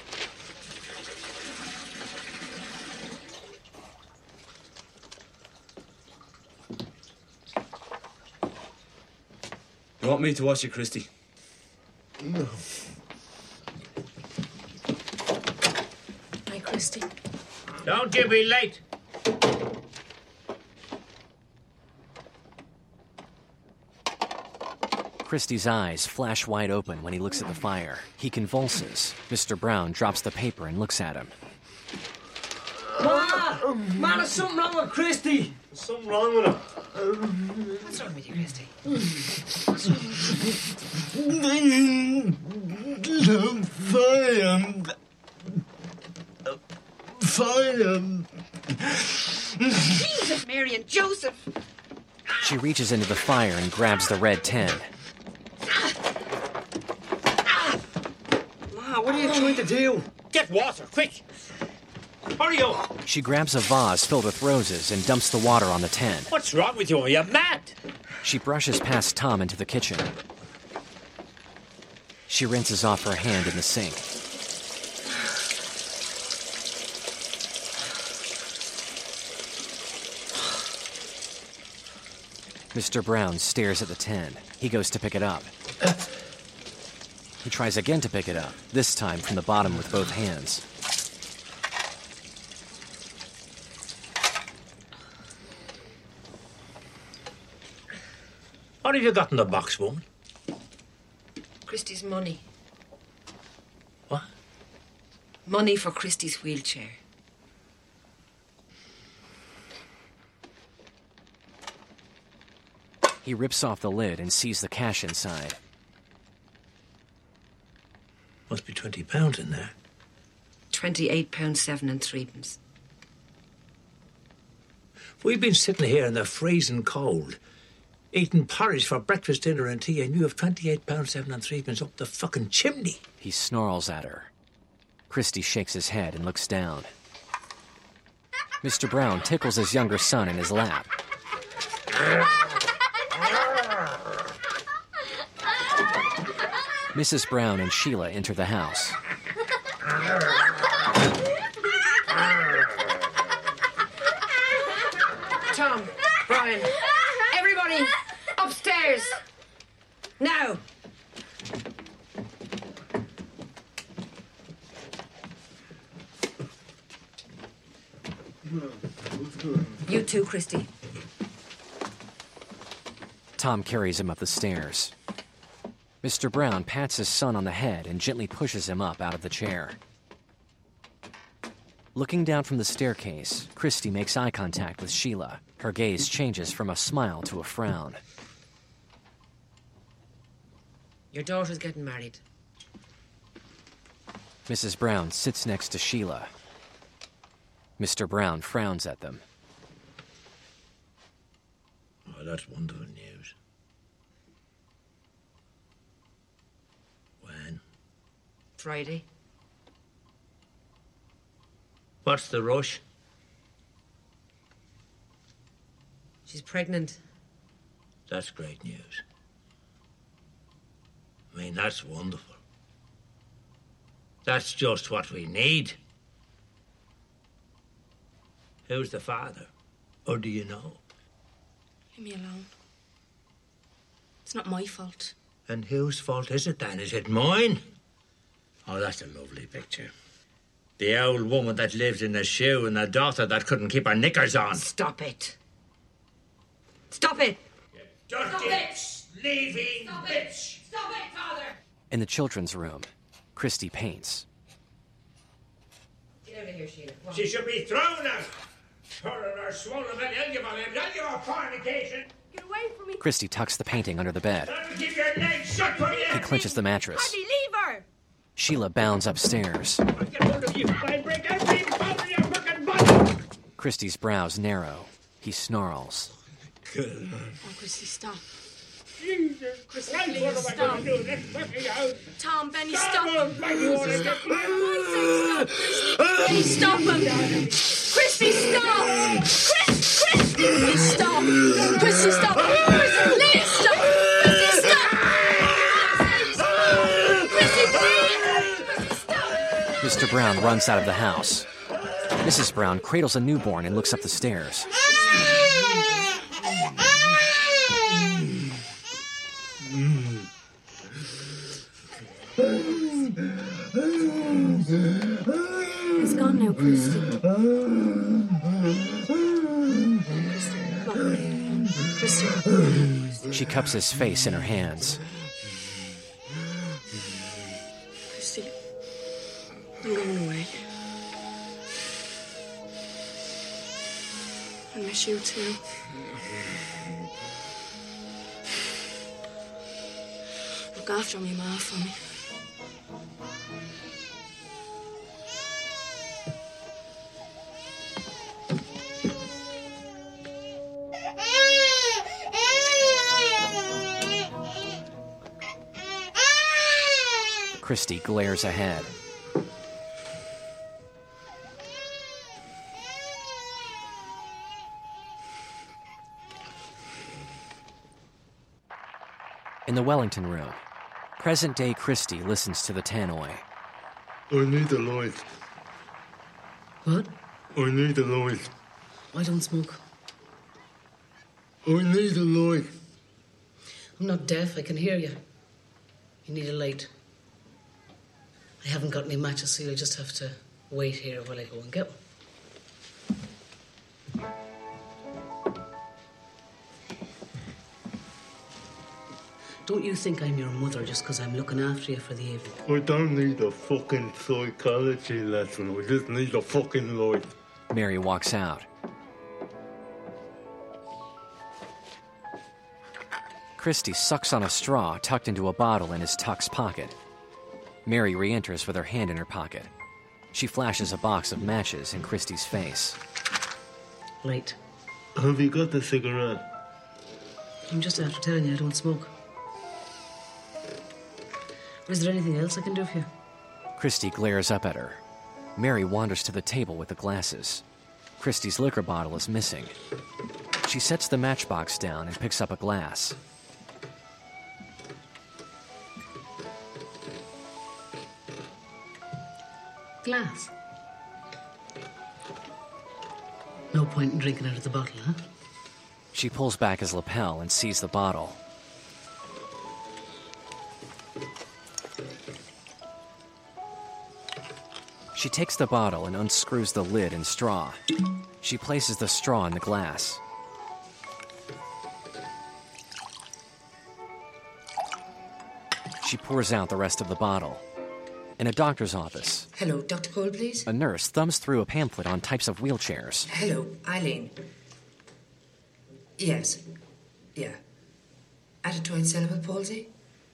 S17: You want me to wash it, Christy?
S3: No.
S10: Hi, Christy.
S7: Don't give me late.
S1: Christy's eyes flash wide open when he looks at the fire. He convulses. Mr. Brown drops the paper and looks at him.
S3: Ma! Ma, there's something wrong with Christy. There's something wrong with her.
S4: What's wrong with you, Christy?
S3: Fire.
S4: Jesus, Mary and Joseph!
S1: She reaches into the fire and grabs the red tin.
S3: Ma, what are you trying to do?
S7: Get water, quick! Hurry up!
S1: She grabs a vase filled with roses and dumps the water on the tin.
S7: What's wrong with you? Are you mad?
S1: She brushes past Tom into the kitchen. She rinses off her hand in the sink. Mr. Brown stares at the tin. He goes to pick it up. He tries again to pick it up, this time from the bottom with both hands.
S7: What have you got in the box, woman?
S4: Christie's money.
S7: What?
S4: Money for Christie's wheelchair.
S1: He rips off the lid and sees the cash inside.
S7: Must be £20 in there.
S4: £28 7 3p.
S7: We've been sitting here in the freezing cold, eating porridge for breakfast, dinner and tea, and you have £28 7 3p up the fucking chimney.
S1: He snarls at her. Christie shakes his head and looks down. Mr. Brown tickles his younger son in his lap. Mrs. Brown and Sheila enter the house.
S4: Tom, Brian, everybody, upstairs. Now. You too, Christie.
S1: Tom carries him up the stairs. Mr. Brown pats his son on the head and gently pushes him up out of the chair. Looking down from the staircase, Christie makes eye contact with Sheila. Her gaze changes from a smile to a frown.
S4: Your daughter's getting married.
S1: Mrs. Brown sits next to Sheila. Mr. Brown frowns at them.
S7: Oh, that's wonderful news. When?
S4: Friday.
S7: What's the rush?
S4: She's pregnant.
S7: That's great news. I mean, that's wonderful. That's just what we need. Who's the father? Or do you know?
S14: Leave me alone. It's not my fault.
S7: And whose fault is it then? Is it mine? Oh, that's a lovely picture. The old woman that lived in a shoe and a daughter that couldn't keep her knickers on.
S4: Stop it. Stop it.
S7: Dirty, leaving bitch.
S4: Stop it, Father.
S1: In the children's room, Christie paints.
S4: Get out of here, Sheila. Come on.
S7: She should be thrown out. Her and her swollen belly. I'll give her fornication.
S14: Get away from me.
S1: Christie tucks the painting under the bed.
S7: I'll keep your legs shut for you.
S1: He clenches the mattress.
S14: Paddy, leave her.
S1: Sheila bounds upstairs.
S7: I'll get hold of you. I'll break every bone in your fucking body.
S1: Christie's brows narrow. He snarls.
S14: Oh, Christie, stop.
S7: Jesus
S14: Christie,
S7: Christ,
S14: please,
S7: what am I
S14: stop.
S7: going to do? Let's fucking out.
S14: Tom, Benny,
S7: Stop
S14: stop
S7: him.
S14: him.
S7: Benny, you wanna get-
S14: Stop, Christie. Please stop him. Christie, stop. Christie, please stop. Christie, stop. Christie, please stop. Christie, stop. Christie, please. Christie, stop.
S1: Mr. Brown runs out of the house. Mrs. Brown cradles a newborn and looks up the stairs.
S14: He's gone now, Christie. Christie.
S1: She cups his face in her hands.
S14: Christie. I'm going away. I miss you too. Look after me, Ma, for me.
S1: Christie glares ahead. In the Wellington room, present-day Christie listens to the tannoy.
S19: I need a light.
S4: What?
S19: I need a light.
S4: I don't smoke.
S19: I need a light.
S15: I'm not deaf. I can hear you. You need a light. I haven't got any matches, so you'll just have to wait here while I go and get one. Don't you think I'm your mother just because I'm looking after you for the evening?
S19: I don't need a fucking psychology lesson. I just need a fucking light.
S1: Mary walks out. Christy sucks on a straw tucked into a bottle in his tux pocket. Mary re-enters with her hand in her pocket. She flashes a box of matches in Christy's face.
S15: Light.
S19: Have you got the cigarette?
S15: I'm just after telling you I don't smoke. Is there anything else I can do for you?
S1: Christy glares up at her. Mary wanders to the table with the glasses. Christy's liquor bottle is missing. She sets the matchbox down and picks up a glass.
S15: Glass. No point in drinking out of the bottle, huh?
S1: She pulls back his lapel and sees the bottle. She takes the bottle and unscrews the lid and straw. She places the straw in the glass. She pours out the rest of the bottle. In a doctor's office,
S20: Hello, Dr. Cole, please.
S1: a nurse thumbs through a pamphlet on types of wheelchairs.
S20: Hello, Eileen. Yes. Yeah. Adenoid cerebral palsy?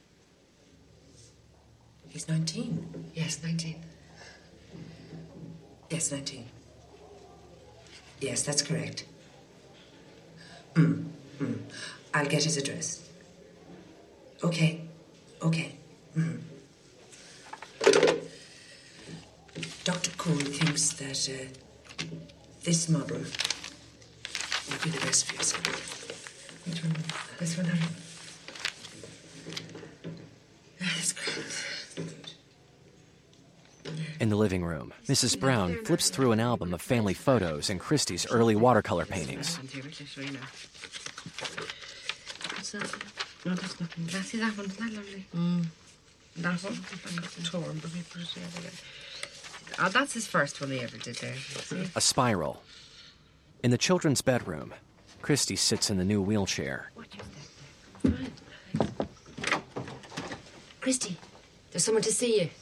S20: He's 19. Yes, 19. Yes, 19. Yes, that's correct. I'll get his address. Okay. Okay. Dr. Cole thinks that this model would be the best for yourself. Which one? This one, Harry? That's great.
S1: In the living room, Mrs. Brown flips through an album of family photos and Christie's early watercolor paintings.
S10: What's that? No, that's nothing. Can I see that one? Isn't that lovely? That one? Torn, but we put it together. Oh, that's his first one he ever did there. See?
S1: A spiral. In the children's bedroom, Christy sits in the new wheelchair.
S4: Christy, there's someone to see you.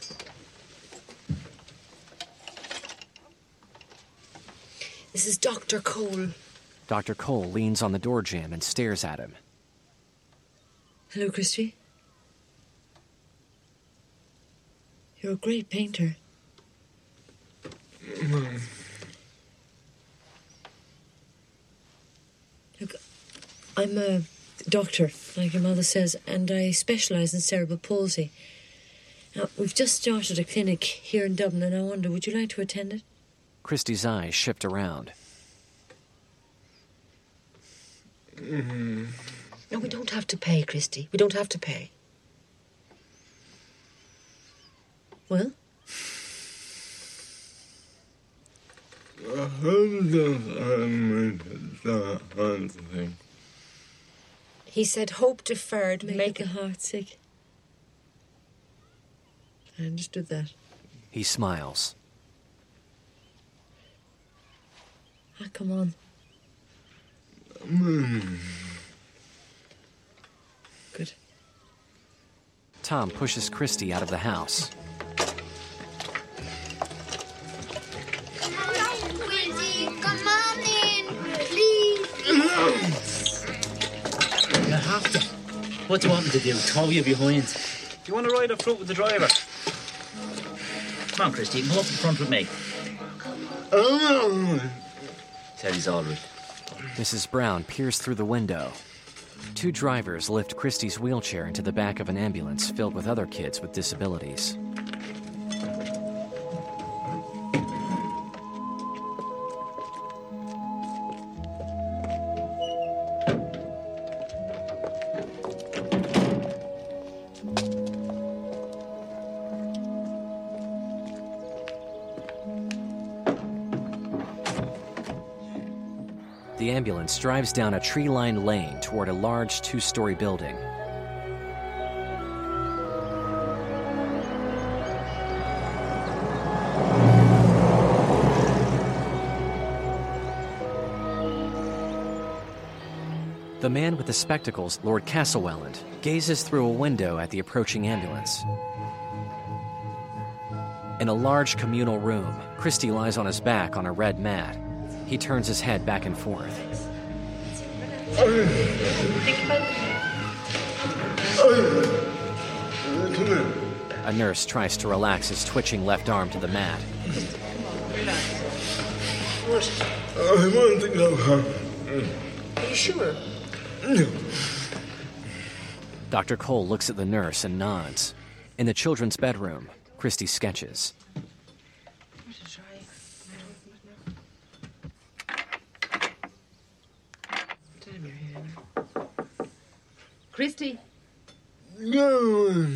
S4: This is Dr. Cole.
S1: Dr. Cole leans on the door jamb and stares at him.
S21: Hello, Christy. You're a great painter. Look, I'm a doctor, like your mother says, and I specialise in cerebral palsy. Now, we've just started a clinic here in Dublin, and I wonder, would you like to attend it?
S1: Christy's eyes shift around.
S4: No, we don't have to pay, Christy. We don't have to pay.
S21: Well? He said hope deferred make a heart sick. I understood that.
S1: He smiles.
S21: Ah, come on. Good.
S1: Tom pushes Christy out of the house.
S11: Come on in, please.
S22: You have to. What do you want me to do? Tow you behind?
S5: Do you want to ride up front with the driver?
S22: Come on, Christy, you can come up the front with me. Said he's all right.
S1: Mrs. Brown peers through the window. Two drivers lift Christy's wheelchair into the back of an ambulance filled with other kids with disabilities. The ambulance drives down a tree-lined lane toward a large two-story building. The man with the spectacles, Lord Castlewelland, gazes through a window at the approaching ambulance. In a large communal room, Christy lies on his back on a red mat. He turns his head back and forth. A nurse tries to relax his twitching left arm to the mat.
S20: What?
S19: I want to go home.
S20: Are you sure?
S19: No.
S1: Dr. Cole looks at the nurse and nods. In the children's bedroom, Christy sketches.
S4: Christy?
S19: No.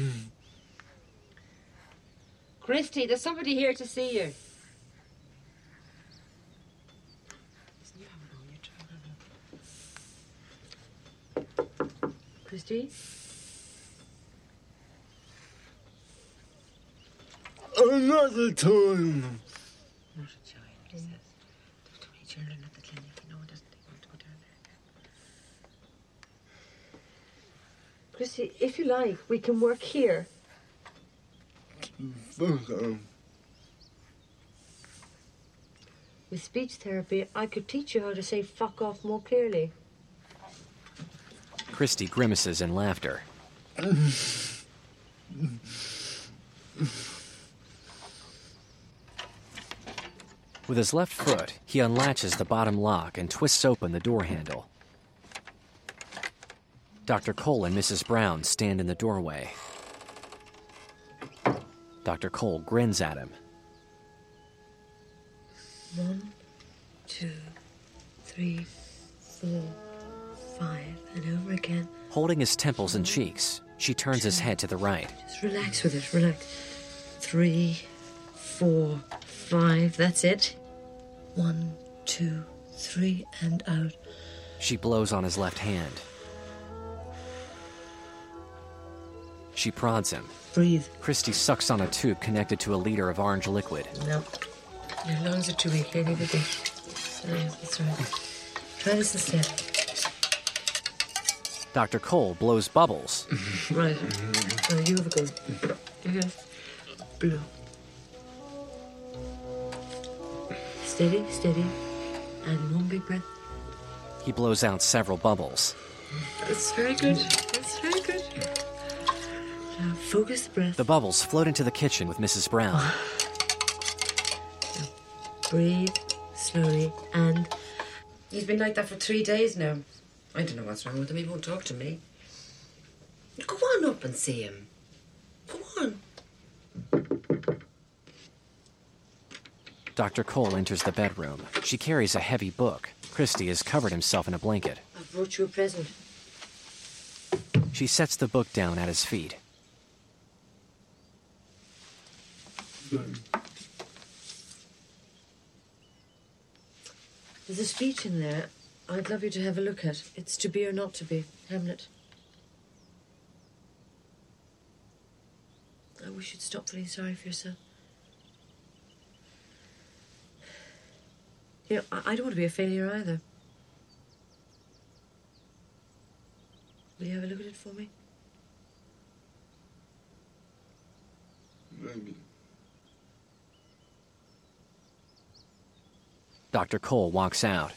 S4: Christy, there's somebody here to see you. Christy?
S19: Another time.
S20: Not a child, he says. There's too many children at the clinic. You know, it doesn't take long to go down there.
S21: Christy, if you like, we can work here.
S19: Fuck off.
S21: With speech therapy, I could teach you how to say fuck off more clearly.
S1: Christy grimaces in laughter. With his left foot, he unlatches the bottom lock and twists open the door handle. Dr. Cole and Mrs. Brown stand in the doorway. Dr. Cole grins at him.
S21: 1, 2, 3, 4, 5, and over again.
S1: Holding his temples and cheeks, she turns his head to the right.
S21: Just relax with it, relax. 3, 4, 5, that's it. 1, 2, 3, and out.
S1: She blows on his left hand. She prods him.
S21: Breathe.
S1: Christy sucks on a tube connected to a liter of orange liquid.
S21: No. Your lungs are too weak. They need a bit. That's right. Try this instead.
S1: Dr. Cole blows bubbles.
S21: Right. Now you have a go. Okay. Blow. Steady, steady. And one big breath.
S1: He blows out several bubbles.
S21: That's very good. That's very good. Now focus the breath.
S1: The bubbles float into the kitchen with Mrs. Brown.
S21: Breathe slowly and...
S20: He's been like that for 3 days now. I don't know what's wrong with him. He won't talk to me. Go on up and see him. Go on.
S1: Dr. Cole enters the bedroom. She carries a heavy book. Christy has covered himself in a blanket.
S21: I've brought you a present.
S1: She sets the book down at his feet.
S21: There's a speech in there I'd love you to have a look at. It's To Be or Not to Be, Hamlet. I wish you'd stop feeling sorry for yourself. You know, I don't want to be a failure either. Will you have a look at it for me?
S19: Maybe.
S1: Dr. Cole walks out.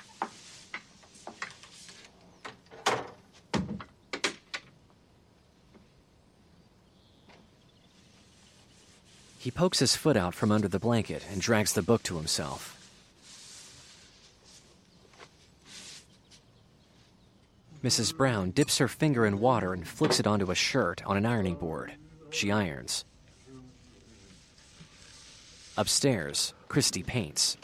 S1: He pokes his foot out from under the blanket and drags the book to himself. Mrs. Brown dips her finger in water and flicks it onto a shirt on an ironing board. She irons. Upstairs, Christy paints.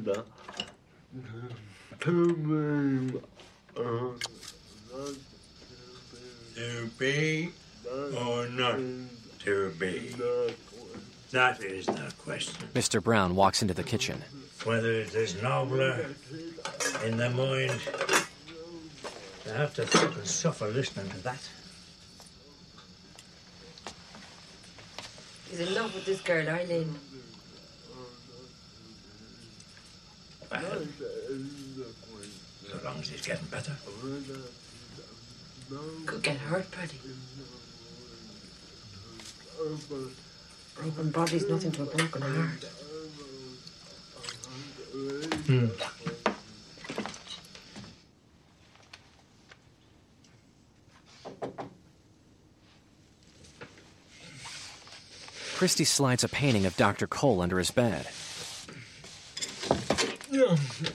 S7: To be or not to be? That is the question.
S1: Mr. Brown walks into the kitchen.
S7: Whether it is nobler in the mind to have to fucking suffer listening to that.
S4: He's in love with this girl, Eileen.
S7: Well, so long as he's getting better.
S4: Could get hurt, Paddy. Broken body's nothing to a broken heart.
S1: Christy slides a painting of Dr. Cole under his bed.
S19: Yeah.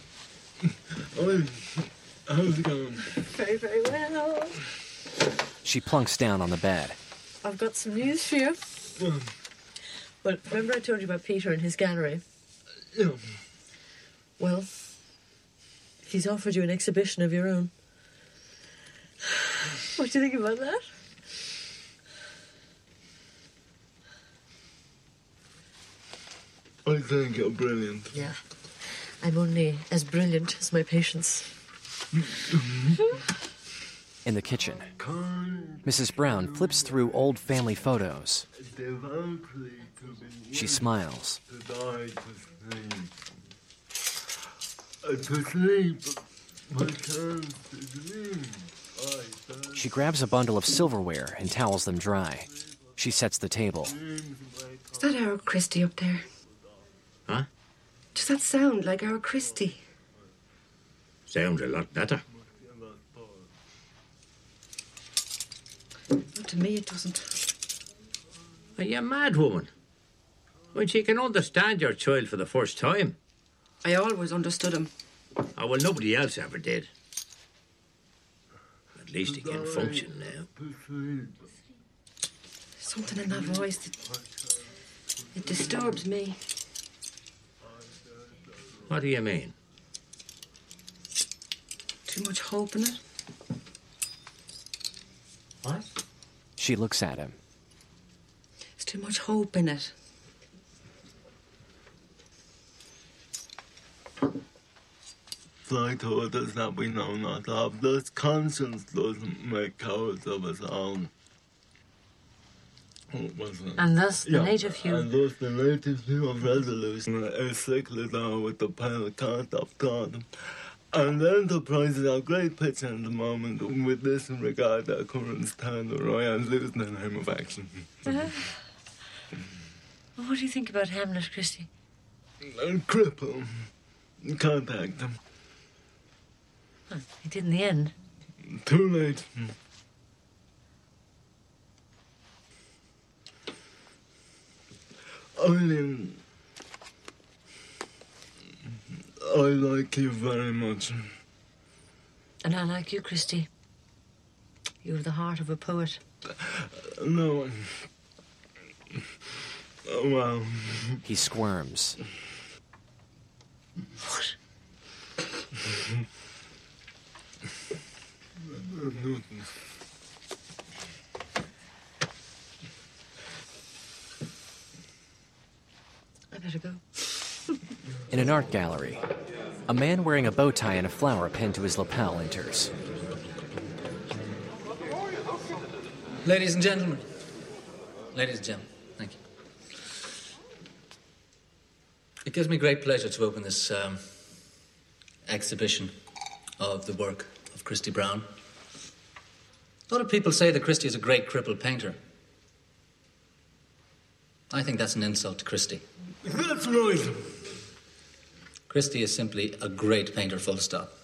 S19: How's it going?
S21: Very, very well.
S1: She plunks down on the bed.
S21: I've got some news for you. Well, remember I told you about Peter and his gallery?
S19: Yeah.
S21: Well, he's offered you an exhibition of your own. What do you think about that?
S19: I think you're brilliant.
S21: Yeah. I'm only as brilliant as my patients.
S1: In the kitchen, Mrs. Brown flips through old family photos. She smiles. She grabs a bundle of silverware and towels them dry. She sets the table.
S6: Is that our Christy up there?
S7: Huh?
S6: Does that sound like our Christy?
S7: Sounds a lot better.
S6: Not to me, it doesn't.
S7: Are you a mad woman? When she can understand your child for the first time.
S6: I always understood him.
S7: Oh, well, nobody else ever did. At least he can function now.
S6: Something in that voice, it disturbs me.
S7: What do you mean?
S6: Too much hope in it.
S7: What?
S1: She looks at him.
S6: There's too much hope in it.
S19: Fly told us that we know not of. This conscience doesn't make cowards of us all.
S21: And thus the native hue.
S19: And thus the native hue of resolution is sickly though with the pale cast of thought. And the enterprise is our great picture in the moment. With this in regard, our currents turn awry and lose the name of action.
S21: Well, what do you think about Hamlet, Christy?
S19: Cripple. Contact him.
S21: Well, he did in the end.
S19: Too late. Eileen, I like you very much.
S21: And I like you, Christy. You have the heart of a poet.
S19: No. Well.
S1: He squirms.
S21: What? I better go.
S1: In an art gallery, a man wearing a bow tie and a flower pinned to his lapel enters.
S2: Ladies and gentlemen. Ladies and gentlemen, thank you. It gives me great pleasure to open this exhibition of the work of Christy Brown. A lot of people say that Christy is a great crippled painter. I think that's an insult to Christy.
S19: That's right.
S2: Christy is simply a great painter, full stop.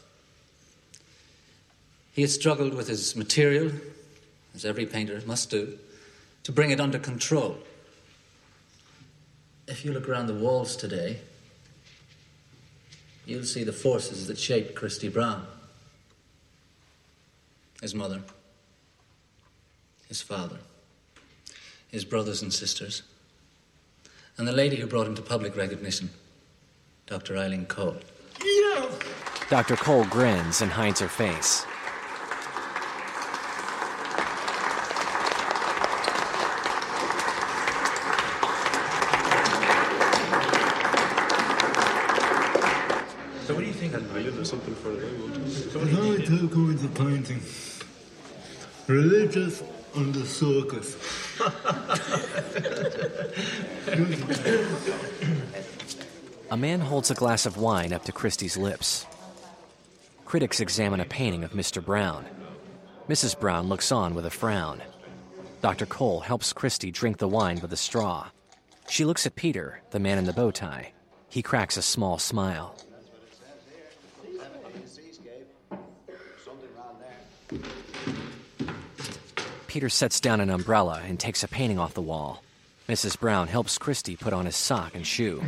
S2: He has struggled with his material, as every painter must do, to bring it under control. If you look around the walls today, you'll see the forces that shaped Christy Brown. His mother, his father, his brothers and sisters, and the lady who brought him to public recognition, Dr. Eileen Cole.
S19: Yeah.
S1: Dr. Cole grins and hides her face.
S17: So what do you think? I did something for the Bible. So what do
S19: Now
S17: you
S19: I
S17: think?
S19: took over the painting. Religious and the circus.
S1: A man holds a glass of wine up to Christie's lips. Critics examine a painting of Mr. Brown. Mrs. Brown looks on with a frown. Dr. Cole helps Christie drink the wine with a straw. She looks at Peter, the man in the bow tie. He cracks a small smile. Peter sets down an umbrella and takes a painting off the wall. Mrs. Brown helps Christie put on his sock and shoe.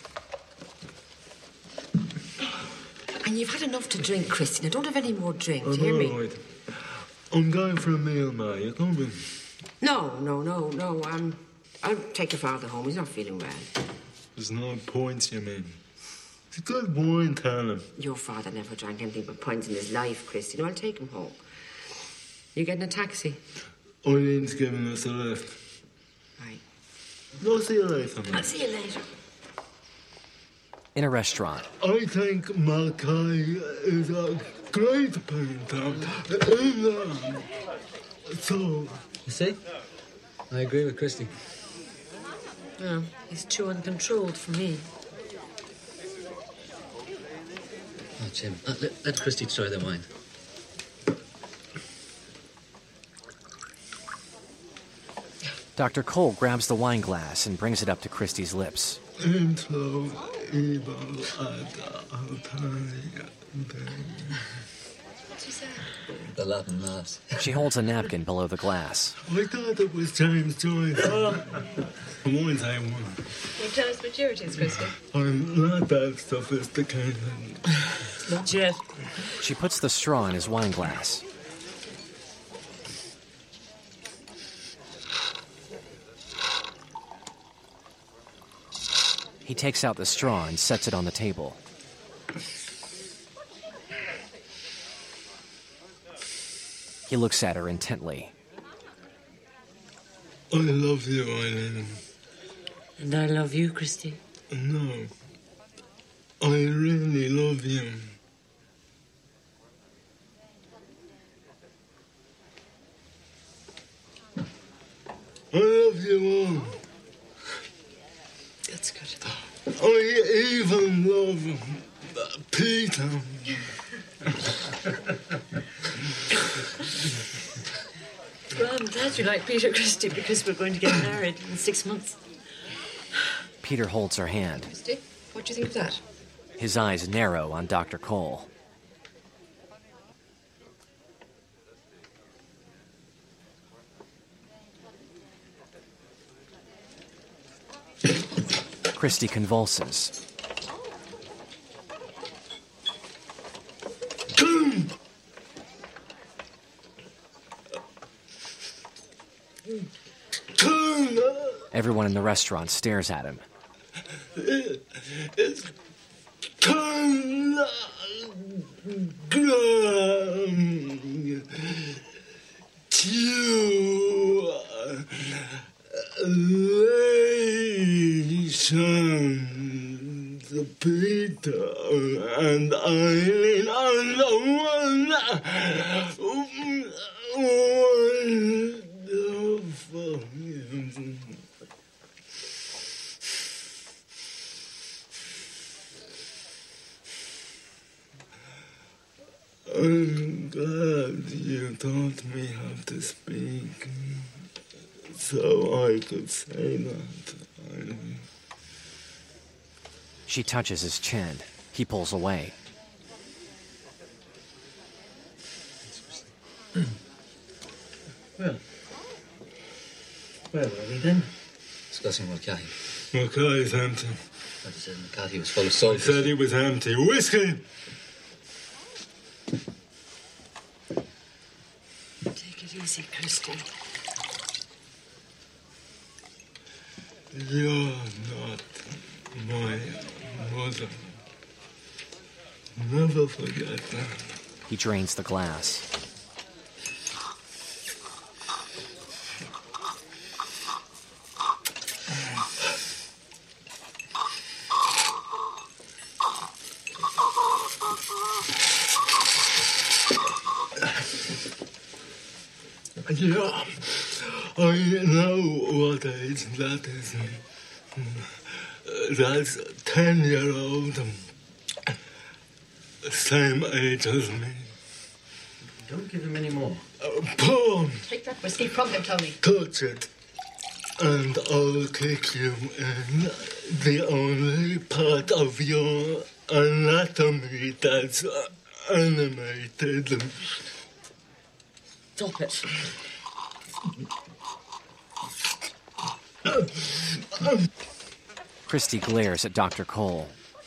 S10: And you've had enough to drink, Christy. Now, don't have any more drink. Do
S19: I'm
S10: you hear me?
S19: all right. I'm going for a meal, Ma. You coming?
S10: No. I'll take your father home. He's not feeling well.
S19: There's no points, you mean? It's a good wine, tell him.
S10: Your father never drank anything but pints in his life, Christy. No, I'll take him home. You getting a taxi?
S19: Eileen's giving us a lift.
S10: Right.
S19: No, see you later, Ma.
S10: I'll see you later.
S1: In a restaurant,
S19: I think Mackay is a great painter. So,
S2: You see? I agree with Christy.
S15: No, he's too uncontrolled for me.
S2: Oh, Jim, let Christy try the wine.
S1: Dr. Cole grabs the wine glass and brings it up to Christie's lips.
S19: Intro, evil,
S2: The Latin Mass.
S1: She holds a napkin below the glass.
S19: I thought it was James Joyce. The wine's I won.
S15: Can you tell us what year it is, Christy?
S19: I'm not that sophisticated.
S15: Not yet.
S1: She puts the straw in his wine glass. He takes out the straw and sets it on the table. He looks at her intently.
S19: I love you, Eileen.
S15: And I love you, Christy.
S19: No. I really love you. I love you all.
S15: That's good.
S19: I even love Peter.
S15: Well, I'm glad you like Peter, Christy, because we're going to get married in 6 months.
S1: Peter holds her hand.
S10: Christy, what do you think of that?
S1: His eyes narrow on Dr. Cole. Christy convulses. Everyone in the restaurant stares at him.
S19: It's congratulations, Peter and Eileen are the wonderful. I'm glad you taught me how to speak, so I could say that.
S1: She touches his chin. He pulls away.
S2: Well, where were we then? Discussing Mulcahy.
S19: Mulcahy's empty.
S2: I said Mulcahy was full of
S19: I
S2: soldiers.
S19: said he was empty. Whiskey!
S15: Take it easy, Christy.
S19: You're not my mother. Never forget that.
S1: He drains the glass.
S19: Yeah, I know what age that is. That's 10-year-old. Same age as me.
S9: Don't give him any more.
S19: Boom!
S15: Take that whiskey from him, Tony.
S19: Touch it, and I'll kick you in the only part of your anatomy that's animated.
S15: Stop it.
S1: Christy glares at Dr. Cole.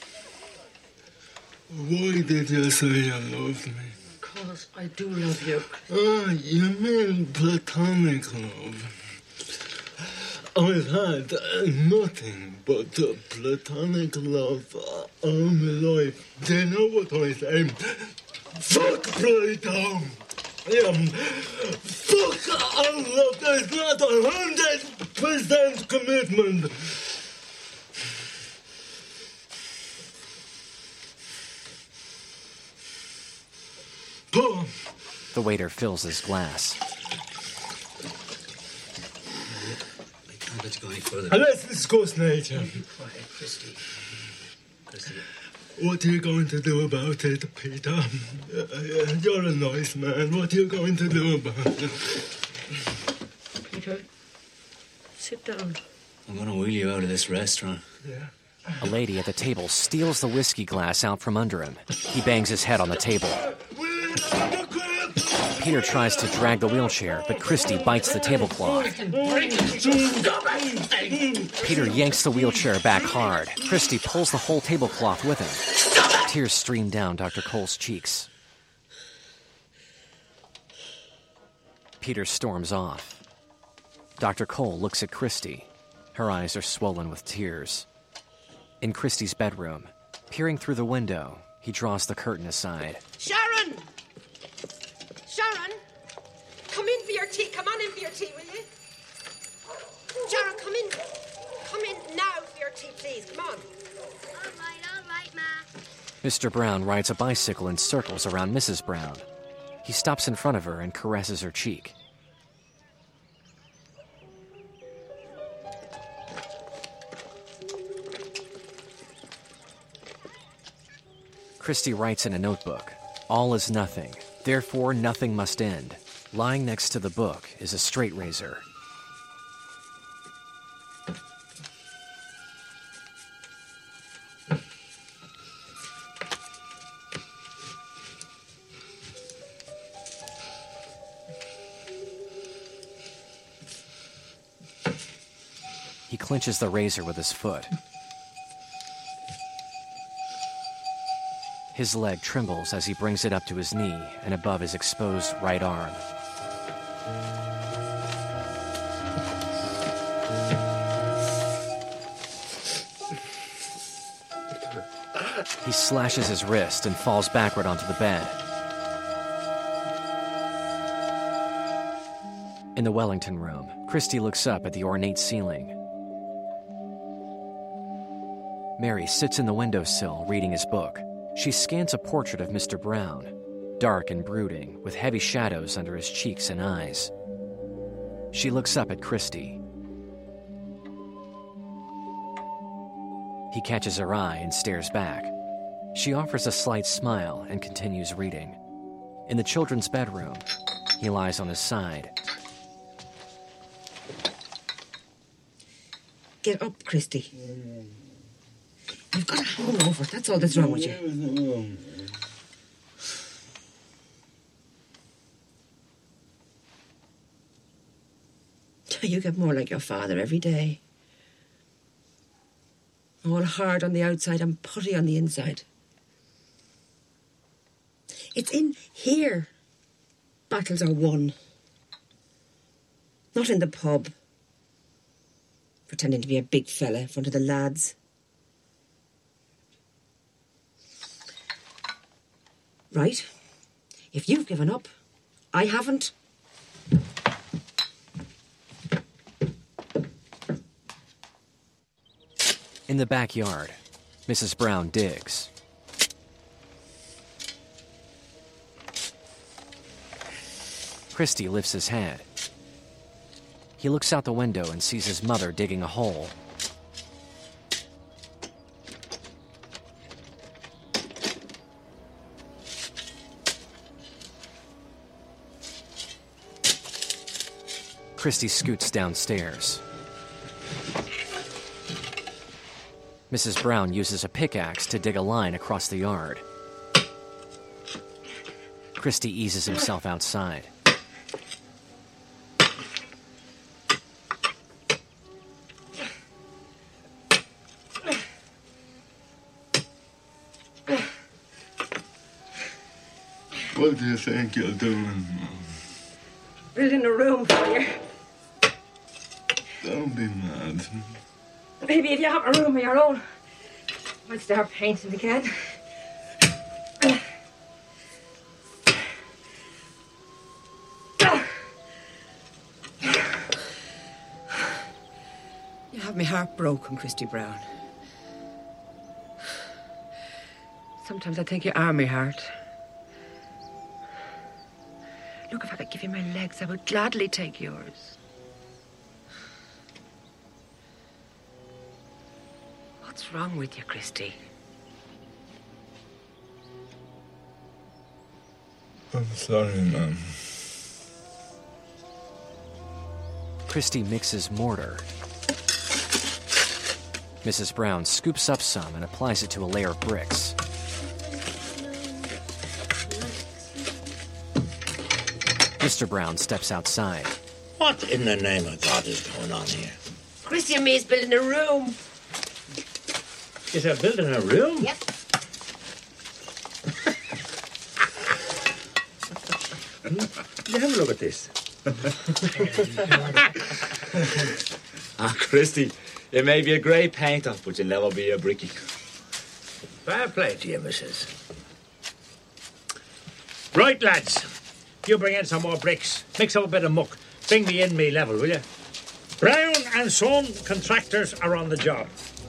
S19: Why did you say you loved me?
S15: Because I do love you.
S19: Ah, you mean platonic love. I've had nothing but platonic love all my life. Do you know what I say? Fuck Plato! Fuck all love. There's not 100% commitment. Boom.
S1: The waiter fills his glass.
S2: I can't let you go any further.
S19: Let's discuss nature.
S9: Be quiet, Christy. Christy.
S19: What are you going to do about it, Peter? You're a nice man. What are you going to do about it?
S15: Peter, sit down.
S2: I'm going to wheel you out of this restaurant.
S19: Yeah.
S1: A lady at the table steals the whiskey glass out from under him. He bangs his head on the table. Peter tries to drag the wheelchair, but Christy bites the tablecloth. Peter yanks the wheelchair back hard. Christy pulls the whole tablecloth with him. Tears stream down Dr. Cole's cheeks. Peter storms off. Dr. Cole looks at Christy. Her eyes are swollen with tears. In Christy's bedroom, peering through the window, he draws the curtain aside.
S4: Sharon! Sharon! Come in for your tea. Come on in for your tea, will you? Sharon, come in. Come in now for your tea, please. Come on.
S11: All right, Ma.
S1: Mr. Brown rides a bicycle in circles around Mrs. Brown. He stops in front of her and caresses her cheek. Christy writes in a notebook, "All is nothing, therefore nothing must end." Lying next to the book is a straight razor. He clenches the razor with his foot. His leg trembles as he brings it up to his knee and above his exposed right arm. He slashes his wrist and falls backward onto the bed. In the Wellington room, Christy looks up at the ornate ceiling. Mary sits in the windowsill reading his book. She scans a portrait of Mr. Brown, dark and brooding, with heavy shadows under his cheeks and eyes. She looks up at Christy. He catches her eye and stares back. She offers a slight smile and continues reading. In the children's bedroom, he lies on his side.
S20: Get up, Christy. You've got a hangover. That's all that's wrong with you. You get more like your father every day. All hard on the outside and putty on the inside. It's in here battles are won. Not in the pub, pretending to be a big fella in front of the lads.
S10: Right. If you've given up, I haven't.
S1: In the backyard, Mrs. Brown digs. Christy lifts his head. He looks out the window and sees his mother digging a hole. Christy scoots downstairs. Mrs. Brown uses a pickaxe to dig a line across the yard. Christy eases himself outside.
S19: What do you think you're doing?
S10: Building a room for you.
S19: Don't be mad.
S10: Maybe if you have a room of your own, I'll start painting again. You have my heart broken, Christy Brown. Sometimes I think you are my heart. Look, if I could give you my legs, I would gladly take yours. What's wrong with you, Christy?
S19: I'm sorry, Mum.
S1: Christy mixes mortar. Mrs. Brown scoops up some and applies it to a layer of bricks. Mr. Brown steps outside.
S7: What in the name of God is going on here?
S10: Christy and me is building a room.
S7: Is that building a room?
S10: Yep.
S7: You have a look at this.
S12: Christy, you may be a great painter, but you'll never be a brickie.
S7: Fair play to you, missus. Right, lads. You bring in some more bricks. Mix up a bit of muck. Bring me in me level, will you? Brown and Son contractors are on the job.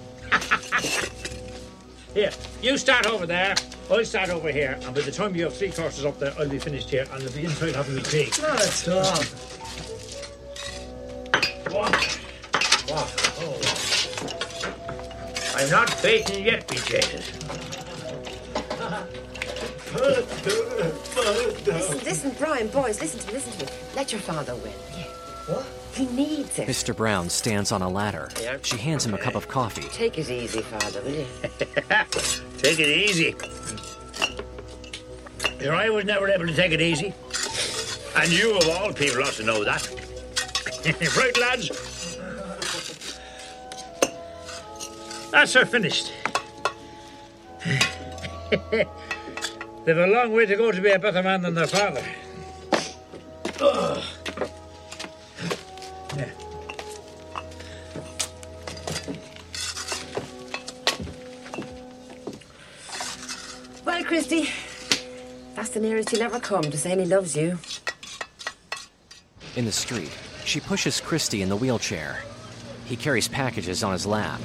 S7: Here, you start over there. I'll start over here. And by the time you have 3 courses up there, I'll be finished here. And I'll be inside having me tea.
S12: Not at all.
S7: What? Oh. I'm not beaten yet, be jaded.
S10: Listen, Brian, boys, listen to me. Let your father win. Yeah. What? He needs it.
S1: Mr. Brown stands on a ladder.
S7: Yeah.
S1: She hands him a cup of coffee.
S10: Take it easy, Father, will you?
S7: Take it easy. Here, I was never able to take it easy. And you, of all people, ought to know that. Right, lads? That's her finished. They've a long way to go to be a better man than their father. Yeah.
S10: Well, Christy, that's the nearest you'll ever come to saying he loves you.
S1: In the street, she pushes Christy in the wheelchair. He carries packages on his lap.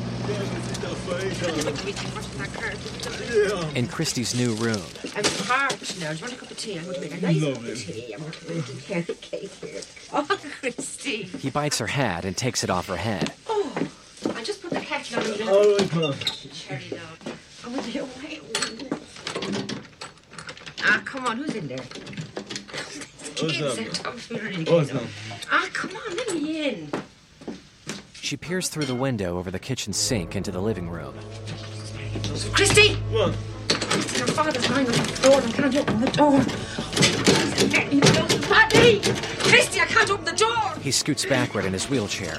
S1: In Christy's new room,
S10: I'm parched now. Do you want a cup of tea? I'm going to make a nice cup of tea. I'm going to make a carrot cake here. Oh, Christy.
S1: he bites her hat and takes it off her head.
S10: Oh, I just put the kettle on the
S19: All right, Mum.
S10: cherry dog. Oh, dear, wait. Ah, come on, who's in there?
S19: What's up?
S10: What's up? Ah, come on, let me in.
S1: She peers through the window over the kitchen sink into the living room.
S10: Christy!
S19: What?
S10: Christy, your father's lying on the floor and I can't open the door. Paddy! Christy, I can't open the door!
S1: He scoots backward in his wheelchair.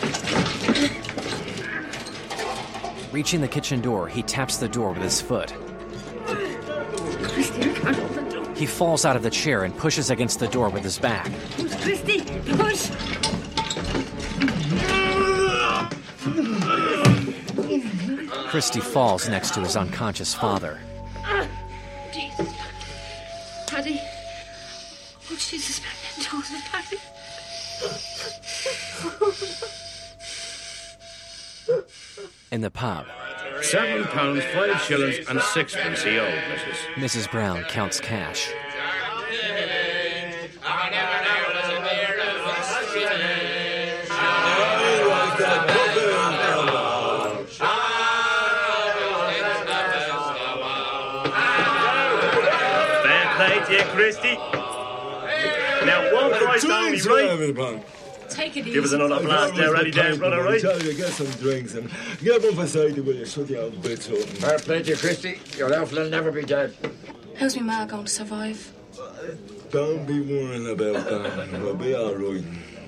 S1: Reaching the kitchen door, he taps the door with his foot.
S10: Christy, I can't open the door.
S1: He falls out of the chair and pushes against the door with his back.
S10: Christy, push!
S1: Christy falls next to his unconscious father.
S10: Jesus.
S14: Jesus, Joseph, Paddy.
S1: In the pub,
S13: £7, 5 shillings and sixpence he owed,
S1: Mrs. Brown counts cash.
S3: Fair play to you, Christy. Now, one price only, right?
S14: Take it easy.
S3: Give us another blast there, ready down, brother, right?
S19: Tell you, get some drinks and get one for side will you shut your own bits open.
S16: Fair play to you, Christy. Your outfit will never be dead.
S14: How's my ma going to survive?
S19: Don't be worrying about that. We'll be all right.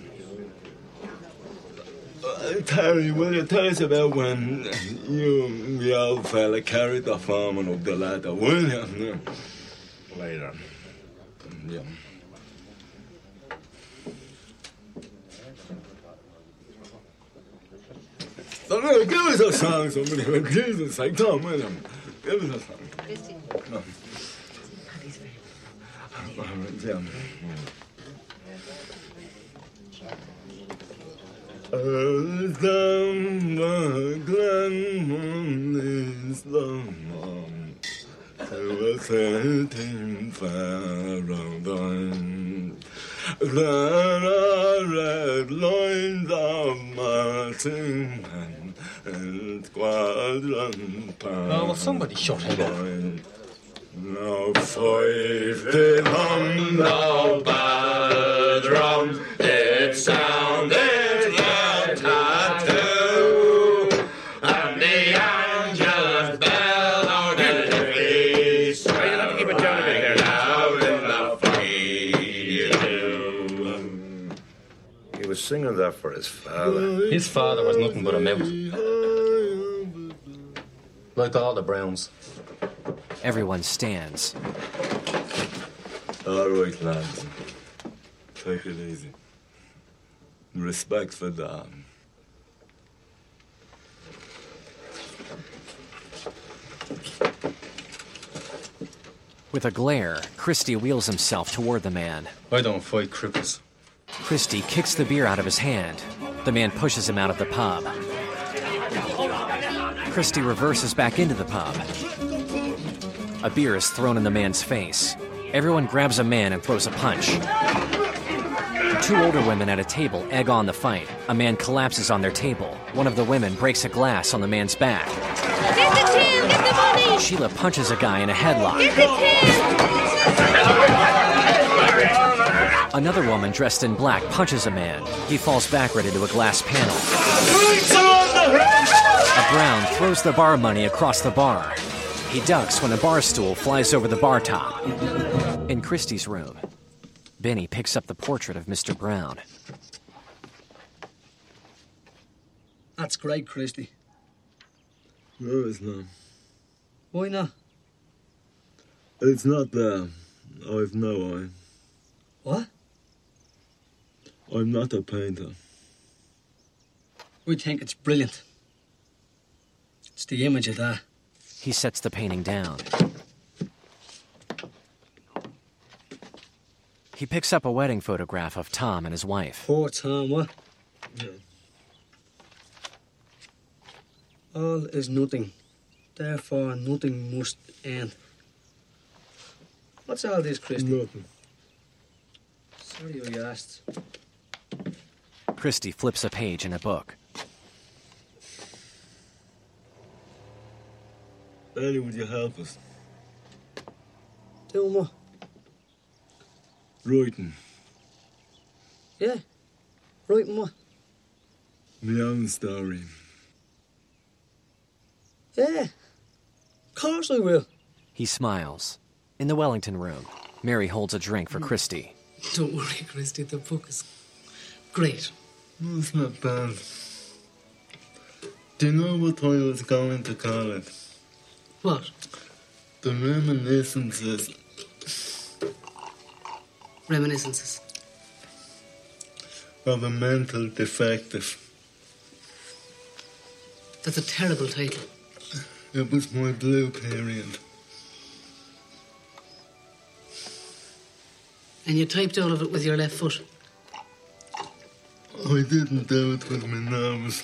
S19: Terry, will you tell us about when you and the old fella carried the farming up the ladder, will you?
S13: Later.
S19: Yeah. Give us a song, somebody. For Jesus' sake, come with him. Give us a song. No. There are red lines of Martin and squadron pound.
S9: Oh, will somebody shut him up?
S19: No five did hum, no bad drum. It sounded like tattoo, and the angels bellowed in the feast.
S13: You'll have to keep it down a bit there.
S19: Out in the field.
S13: He was singing that for his father.
S9: His father was nothing but a mouse. Like all the Browns.
S1: Everyone stands.
S19: All right, lads. Take it easy. Respect for Dad.
S1: With a glare, Christy wheels himself toward the man.
S9: I don't fight cripples.
S1: Christy kicks the beer out of his hand. The man pushes him out of the pub. Christy reverses back into the pub. A beer is thrown in the man's face. Everyone grabs a man and throws a punch. Two older women at a table egg on the fight. A man collapses on their table. One of the women breaks a glass on the man's back.
S14: Get the tin! Get the money!
S1: Sheila punches a guy in a headlock.
S14: Get the tin!
S1: Another woman dressed in black punches a man. He falls backward into a glass panel. A Brown throws the bar money across the bar. He ducks when a bar stool flies over the bar top. In Christy's room, Benny picks up the portrait of Mr. Brown.
S2: That's great, Christy.
S19: No, it's not.
S2: Why not?
S19: It's not there. I've no eye.
S2: What?
S19: I'm not a painter.
S2: We think it's brilliant. It's the image of that.
S1: He sets the painting down. He picks up a wedding photograph of Tom and his wife.
S2: Poor Tom, what?
S19: Yeah.
S2: All is nothing. Therefore, nothing must end. What's all this, Christy?
S19: Nothing.
S2: Sorry you asked.
S1: Christy flips a page in a book.
S19: Daddy, would you help us?
S2: Doing what?
S19: Writing.
S2: Yeah. Writing what?
S19: My own story.
S2: Yeah. Of course I will.
S1: He smiles. In the Wellington room, Mary holds a drink for Christy.
S15: Don't worry, Christy, the book is great.
S19: No, it's not bad. Do you know what I was going to call it?
S15: What?
S19: The Reminiscences.
S15: Reminiscences.
S19: Of a mental defective.
S15: That's a terrible title.
S19: It was my blue period.
S15: And you typed all of it with your left foot.
S19: I didn't do it with my nerves.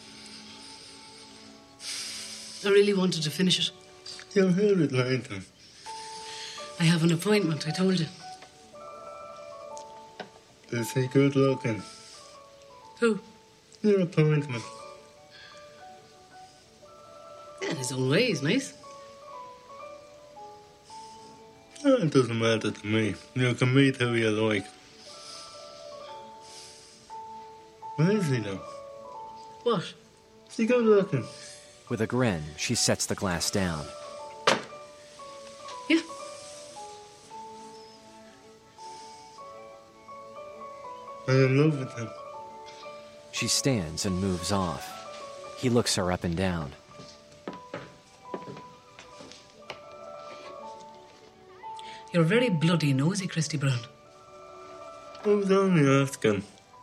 S15: I really wanted to finish it.
S19: You'll hear it later.
S15: I have an appointment, I told you.
S19: Is he good looking?
S15: Who?
S19: Your appointment.
S15: Yeah, in his own way, he's nice.
S19: Oh, it doesn't matter to me. You can meet who you like. Where is he now?
S15: What?
S19: Is he good looking?
S1: With a grin, she sets the glass down.
S15: Yeah.
S19: I'm in love with him.
S1: She stands and moves off. He looks her up and down.
S15: You're very bloody nosy, Christy Brown.
S19: I was only asking.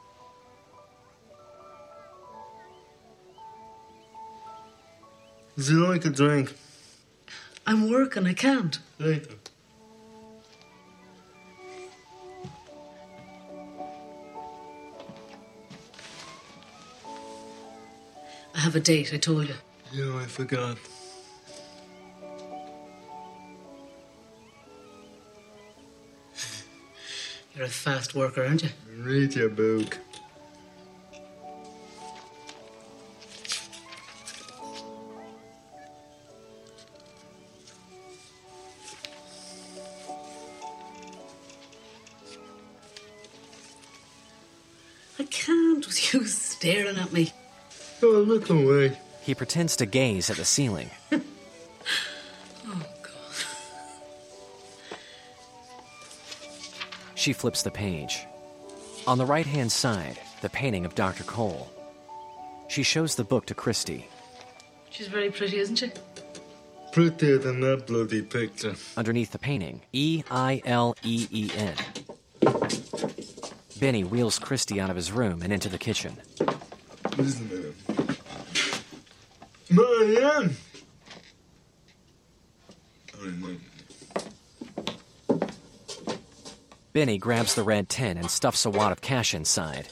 S19: Would you like a drink?
S15: I'm working, I can't.
S19: Later.
S15: I have a date, I told you.
S19: Yeah, I forgot.
S15: You're a fast worker, aren't you?
S19: Read your book.
S15: I can't with you staring at me.
S19: Oh, look away.
S1: He pretends to gaze at the ceiling.
S15: Oh, God.
S1: She flips the page. On the right-hand side, the painting of Dr. Cole. She shows the book to Christy.
S15: She's very pretty, isn't she?
S19: Prettier than that bloody picture.
S1: Underneath the painting, E-I-L-E-E-N. Benny wheels Christy out of his room and into the kitchen.
S19: Listen to him. Marianne!
S1: Benny grabs the red tin and stuffs a wad of cash inside.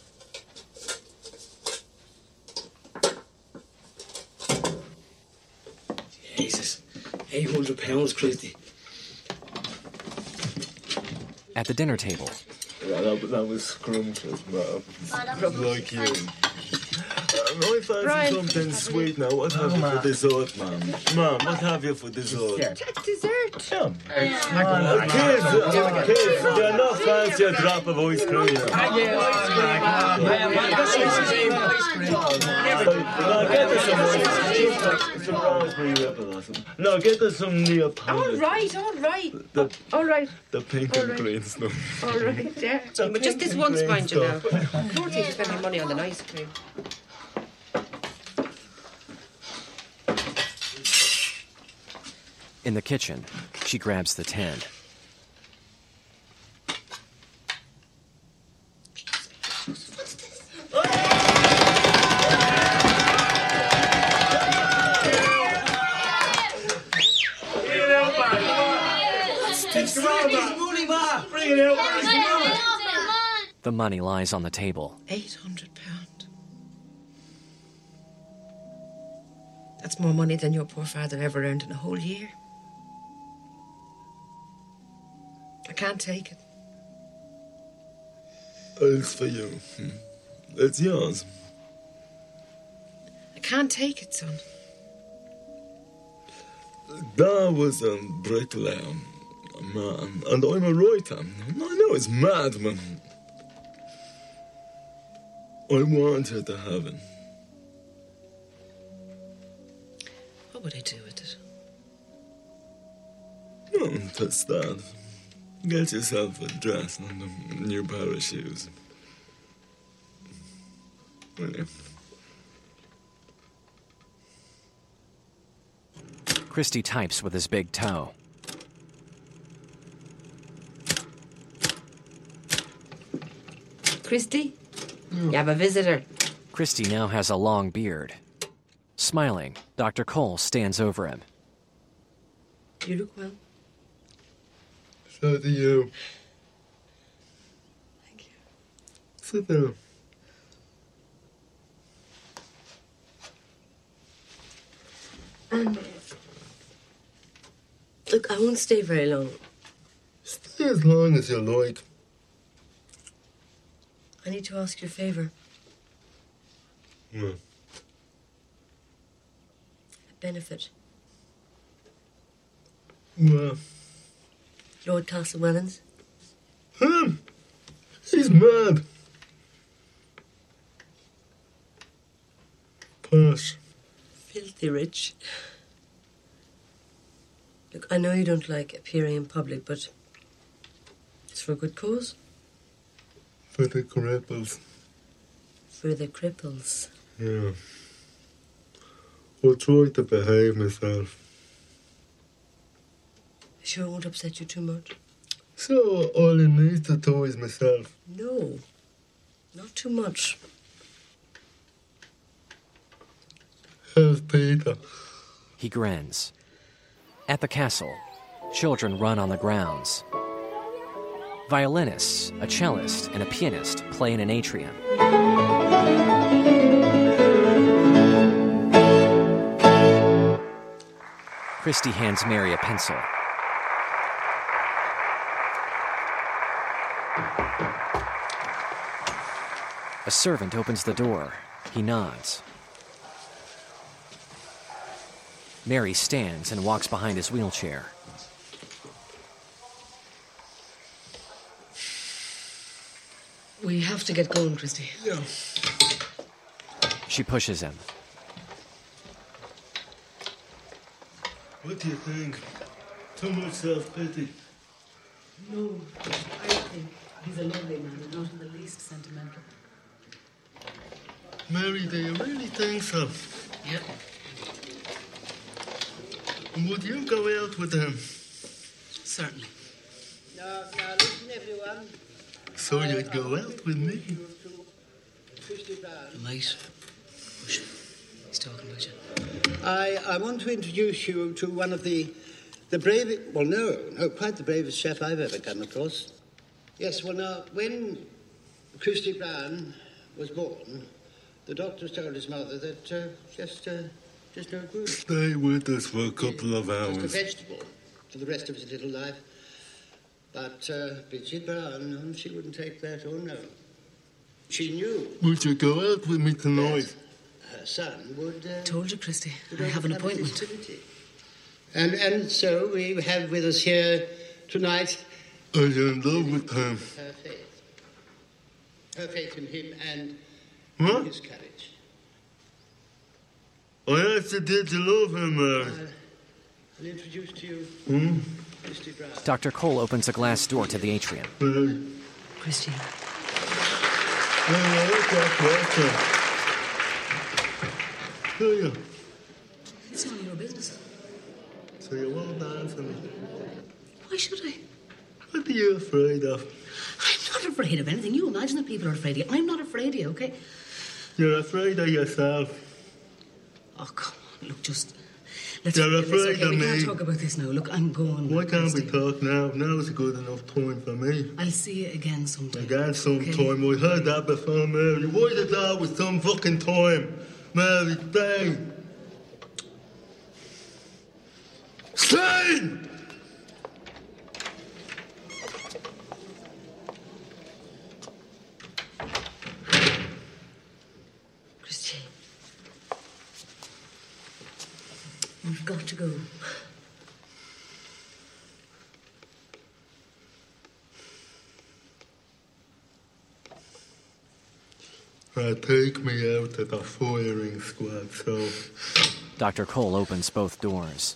S3: Jesus, £800, Christy.
S1: At the dinner table,
S19: Yeah, that was scrumptious, man. Like you. I fancy something sweet now. What have you for dessert, Mum? Mum, what have you for dessert?
S10: Dessert.
S19: Kids, they're not fancy a drop of ice cream. No, get us some raspberry ripple or something. No, get us some Neapolitan.
S10: All right. All right.
S19: The pink and green stuff.
S10: All right, yeah. But just this once, mind you now. Don't think you spend your money on the ice cream.
S1: in the kitchen, she grabs the tin. The money lies on the table.
S10: £800. That's more money than your poor father ever earned in a whole year. I can't take it.
S19: It's for you. It's yours.
S10: I can't take it, son.
S19: That was a bricklayer, a man, and I'm a writer. I know it's mad, man. I want her to have it.
S10: What would I do with it?
S19: To start, get yourself a dress and a new pair of shoes. Will you?
S1: Christy types with his big toe.
S10: Christy? You have a visitor.
S1: Christy now has a long beard. Smiling, Dr. Cole stands over him.
S10: You look well.
S19: So do you. Sit down.
S21: Look, I won't stay very long.
S19: Stay as long as you like.
S21: I need to ask you a favour.
S19: Yeah.
S21: A benefit.
S19: Well,
S21: Lord Castlewellens.
S19: Him? He's mad. Pass.
S21: Filthy rich. Look, I know you don't like appearing in public, but it's for a good cause.
S19: For the cripples.
S21: For the cripples.
S19: Yeah. I'll try to behave myself.
S21: Sure it won't upset you too much?
S19: So all I need to do is myself.
S21: No. Not too much.
S19: How's Peter?
S1: He grins. At the castle, children run on the grounds. Violinists, a cellist, and a pianist play in an atrium. Christy hands Mary a pencil. A servant opens the door. He nods. Mary stands and walks behind his wheelchair.
S15: We have to get going, Christy.
S19: Yeah.
S1: She pushes him.
S19: What do you think? Too much self-pity.
S15: No, I think he's a lovely man and not in the least sentimental.
S19: Mary, do you really think so?
S15: Yep.
S19: Would you go out with him?
S15: Certainly.
S8: Now listen, everyone.
S19: So you'd go out with me?
S15: Might. He's talking about you.
S8: I want to introduce you to one of the bravest... Well, no, quite the bravest chap I've ever come across. Yes, well, now, when Christy Brown was born, the doctors told his mother that just no good.
S19: Stay with us for a couple of hours.
S8: Just a vegetable for the rest of his little life. But Bridget Brown, she wouldn't take that, oh no. She knew.
S19: Would you go out with me tonight?
S8: Her son would...
S15: Told you, Christy. I have an appointment.
S8: And so we have with us here tonight...
S19: Are you in love with him?
S8: Her faith. Her faith in him and
S19: What?
S8: his courage.
S19: I asked you, did you love him, Mary?
S8: I'll introduce to you Christy Brown.
S1: Dr. Cole opens a glass door to the atrium.
S19: Mary.
S15: Christy.
S19: Do you?
S15: It's none of your business.
S19: So you won't answer me?
S15: Why should I?
S19: What are you afraid of?
S15: I'm not afraid of anything. You imagine that people are afraid of you. I'm not afraid of you, okay?
S19: You're afraid of yourself.
S15: Oh, come on. Look, just... Let's
S19: You're
S15: forget
S19: afraid
S15: this, okay?
S19: of
S15: We
S19: me.
S15: can't talk about this now. Look, I'm going.
S19: Why can't we
S15: Christy.
S19: talk now? Now's a good enough time for me.
S15: I'll see you again sometime.
S19: Again sometime.
S15: Okay.
S19: We heard that before, Mary. Why did that with some fucking time? Mary, stay! Stay!
S21: Christy. You've got to go.
S19: Take me out to the firing squad, so...
S1: Dr. Cole opens both doors.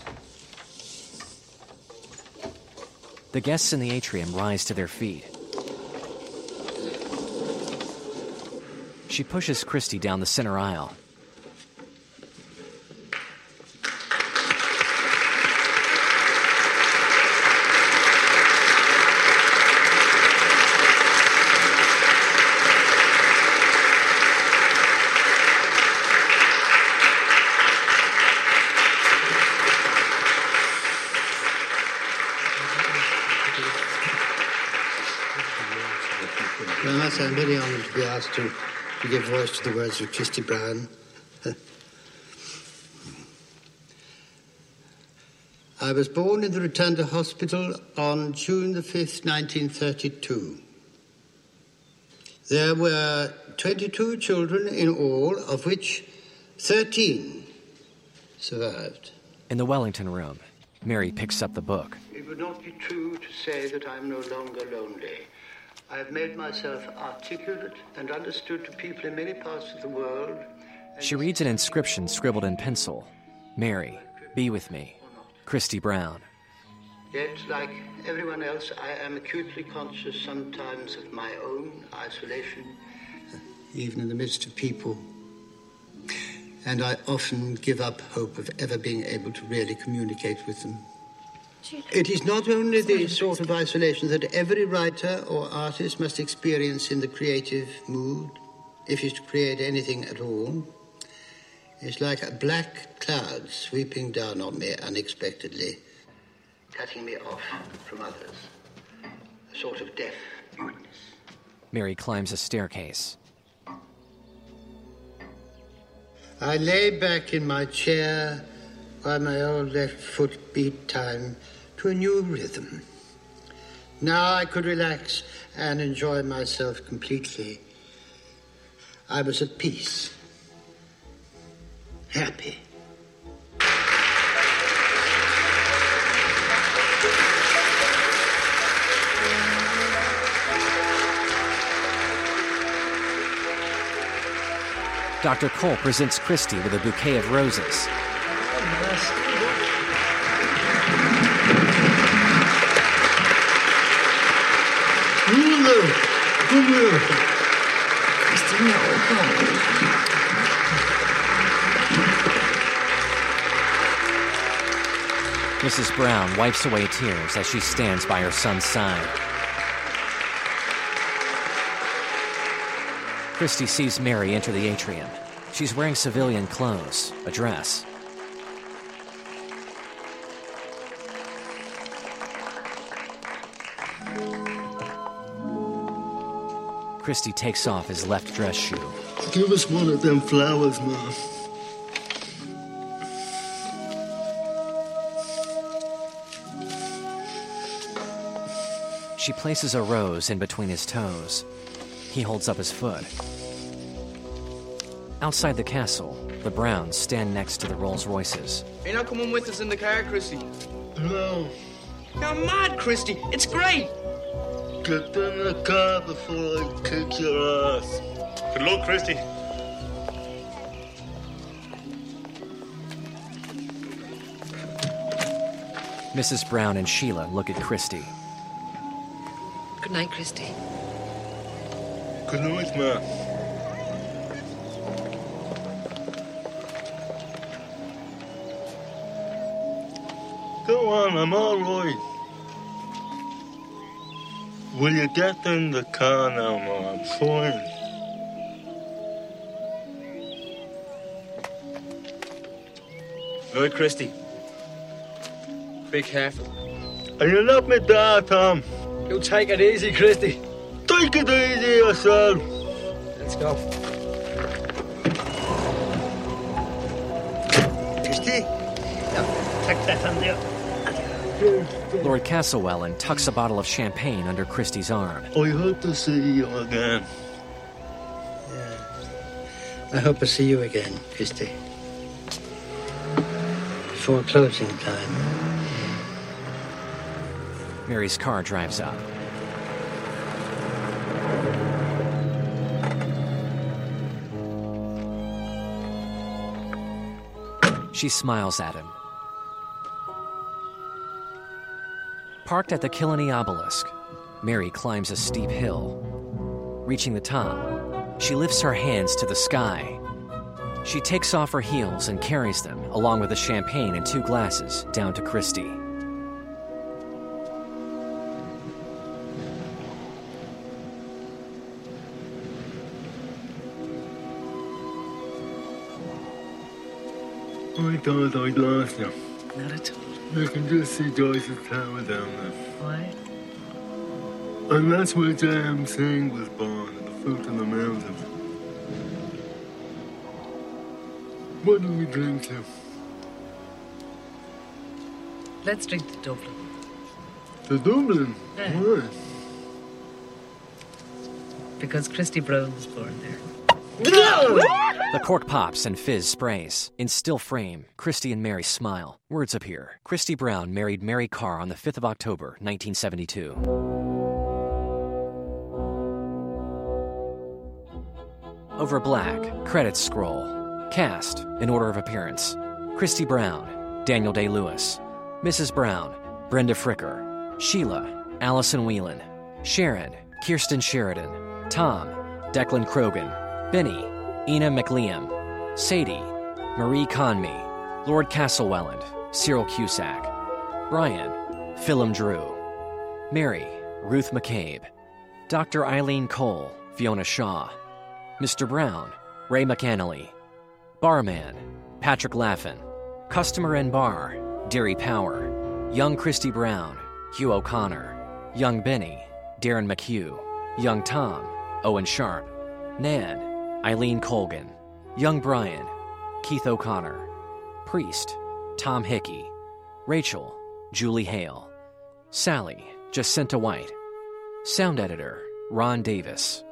S1: The guests in the atrium rise to their feet. She pushes Christy down the center aisle.
S8: Well, I must say I'm very honoured to be asked to give voice to the words of Christy Brown. I was born in the Rotunda Hospital on June the 5th, 1932. There were 22 children in all, of which 13 survived.
S1: In the Wellington room, Mary picks up the book.
S8: It would not be true to say that I'm no longer lonely. I have made myself articulate and understood to people in many parts of the world.
S1: She reads an inscription scribbled in pencil. Mary, be with me. Christy Brown.
S8: Yet, like everyone else, I am acutely conscious sometimes of my own isolation, even in the midst of people. And I often give up hope of ever being able to really communicate with them. It is not only the sort of isolation that every writer or artist must experience in the creative mood, if he's to create anything at all. It's like a black cloud sweeping down on me unexpectedly, cutting me off from others. A sort of deaf muteness.
S1: Mary climbs a staircase.
S8: I lay back in my chair while my old left foot beat time to a new rhythm. Now I could relax and enjoy myself completely. I was at peace. Happy.
S1: Dr. Cole presents Christy with a bouquet of roses.
S19: Come here.
S10: Christy, no, come.
S1: Mrs. Brown wipes away tears as she stands by her son's side. Christy sees Mary enter the atrium. She's wearing civilian clothes, a dress. Christy takes off his left dress shoe.
S19: Give us one of them flowers, Mom.
S1: She places a rose in between his toes. He holds up his foot. Outside the castle, the Browns stand next to the Rolls Royces.
S3: You're not coming with us in the car, Christy.
S19: No.
S3: You're mad, Christy. It's great.
S19: Get in the car before I kick your ass.
S17: Good luck, Christy.
S1: Mrs. Brown and Sheila look at Christy.
S4: Good night, Christy.
S19: Good night, Ma. Go on, I'm all right. Will you get in the car now, Ma? I'm fine.
S3: Right, Christy. Be careful.
S19: Are you not my dad, Tom?
S3: You take it easy, Christy.
S19: Take it easy yourself.
S3: Let's go.
S8: Christy? No, take that on there.
S1: Lord Castlewellan tucks a bottle of champagne under Christy's arm.
S19: I hope to see you again.
S8: Yeah. I hope to see you again, Christy. Before closing time.
S1: Mary's car drives up. She smiles at him. Parked at the Killenny Obelisk, Mary climbs a steep hill. Reaching the top, she lifts her hands to the sky. She takes off her heels and carries them, along with the champagne and 2 glasses, down to Christy.
S19: I thought I'd lost you.
S15: Not at all.
S19: You can just see Joyce's tower down there.
S15: Why?
S19: And that's where J.M. Singh was born, at the foot of the mountain. What do we drink to?
S15: Let's drink to Dublin.
S19: To Dublin?
S15: Yeah.
S19: Why?
S15: Because Christy Brown was born there.
S1: The cork pops and fizz sprays. In still frame, Christy and Mary smile. Words appear. Christy Brown married Mary Carr on the 5th of October, 1972. Over black, credits scroll. Cast, in order of appearance. Christy Brown, Daniel Day-Lewis. Mrs. Brown, Brenda Fricker. Sheila, Allison Whelan. Sharon, Kirsten Sheridan. Tom, Declan Krogan. Benny, Ina McLeam. Sadie, Marie Conmee. Lord Castlewelland, Cyril Cusack. Brian, Philip Drew. Mary, Ruth McCabe. Dr. Eileen Cole, Fiona Shaw. Mr. Brown, Ray McAnally. Barman, Patrick Laffin. Customer and Bar, Derry Power. Young Christy Brown, Hugh O'Connor. Young Benny, Darren McHugh. Young Tom, Owen Sharp. Nan, Eileen Colgan. Young Brian, Keith O'Connor. Priest, Tom Hickey. Rachel, Julie Hale. Sally, Jacinta White. Sound editor, Ron Davis.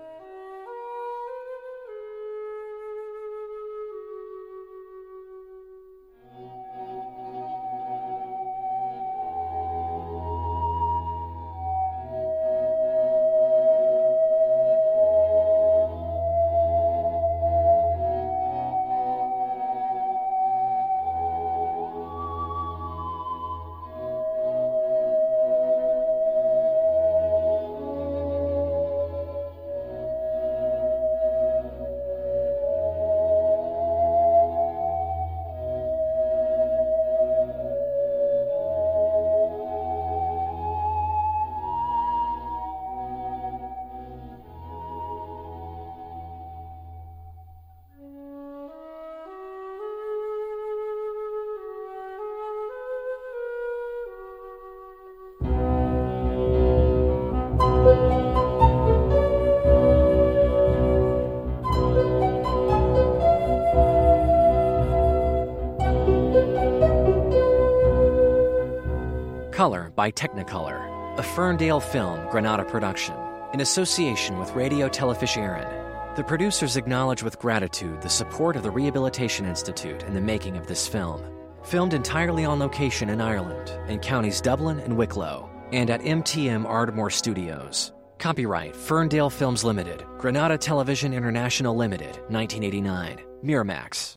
S1: Color by Technicolor, a Ferndale Film Granada production, in association with Radio Telefish Éireann. The producers acknowledge with gratitude the support of the Rehabilitation Institute in the making of this film. Filmed entirely on location in Ireland, in counties Dublin and Wicklow, and at MTM Ardmore Studios. Copyright Ferndale Films Limited, Granada Television International Limited, 1989, Miramax.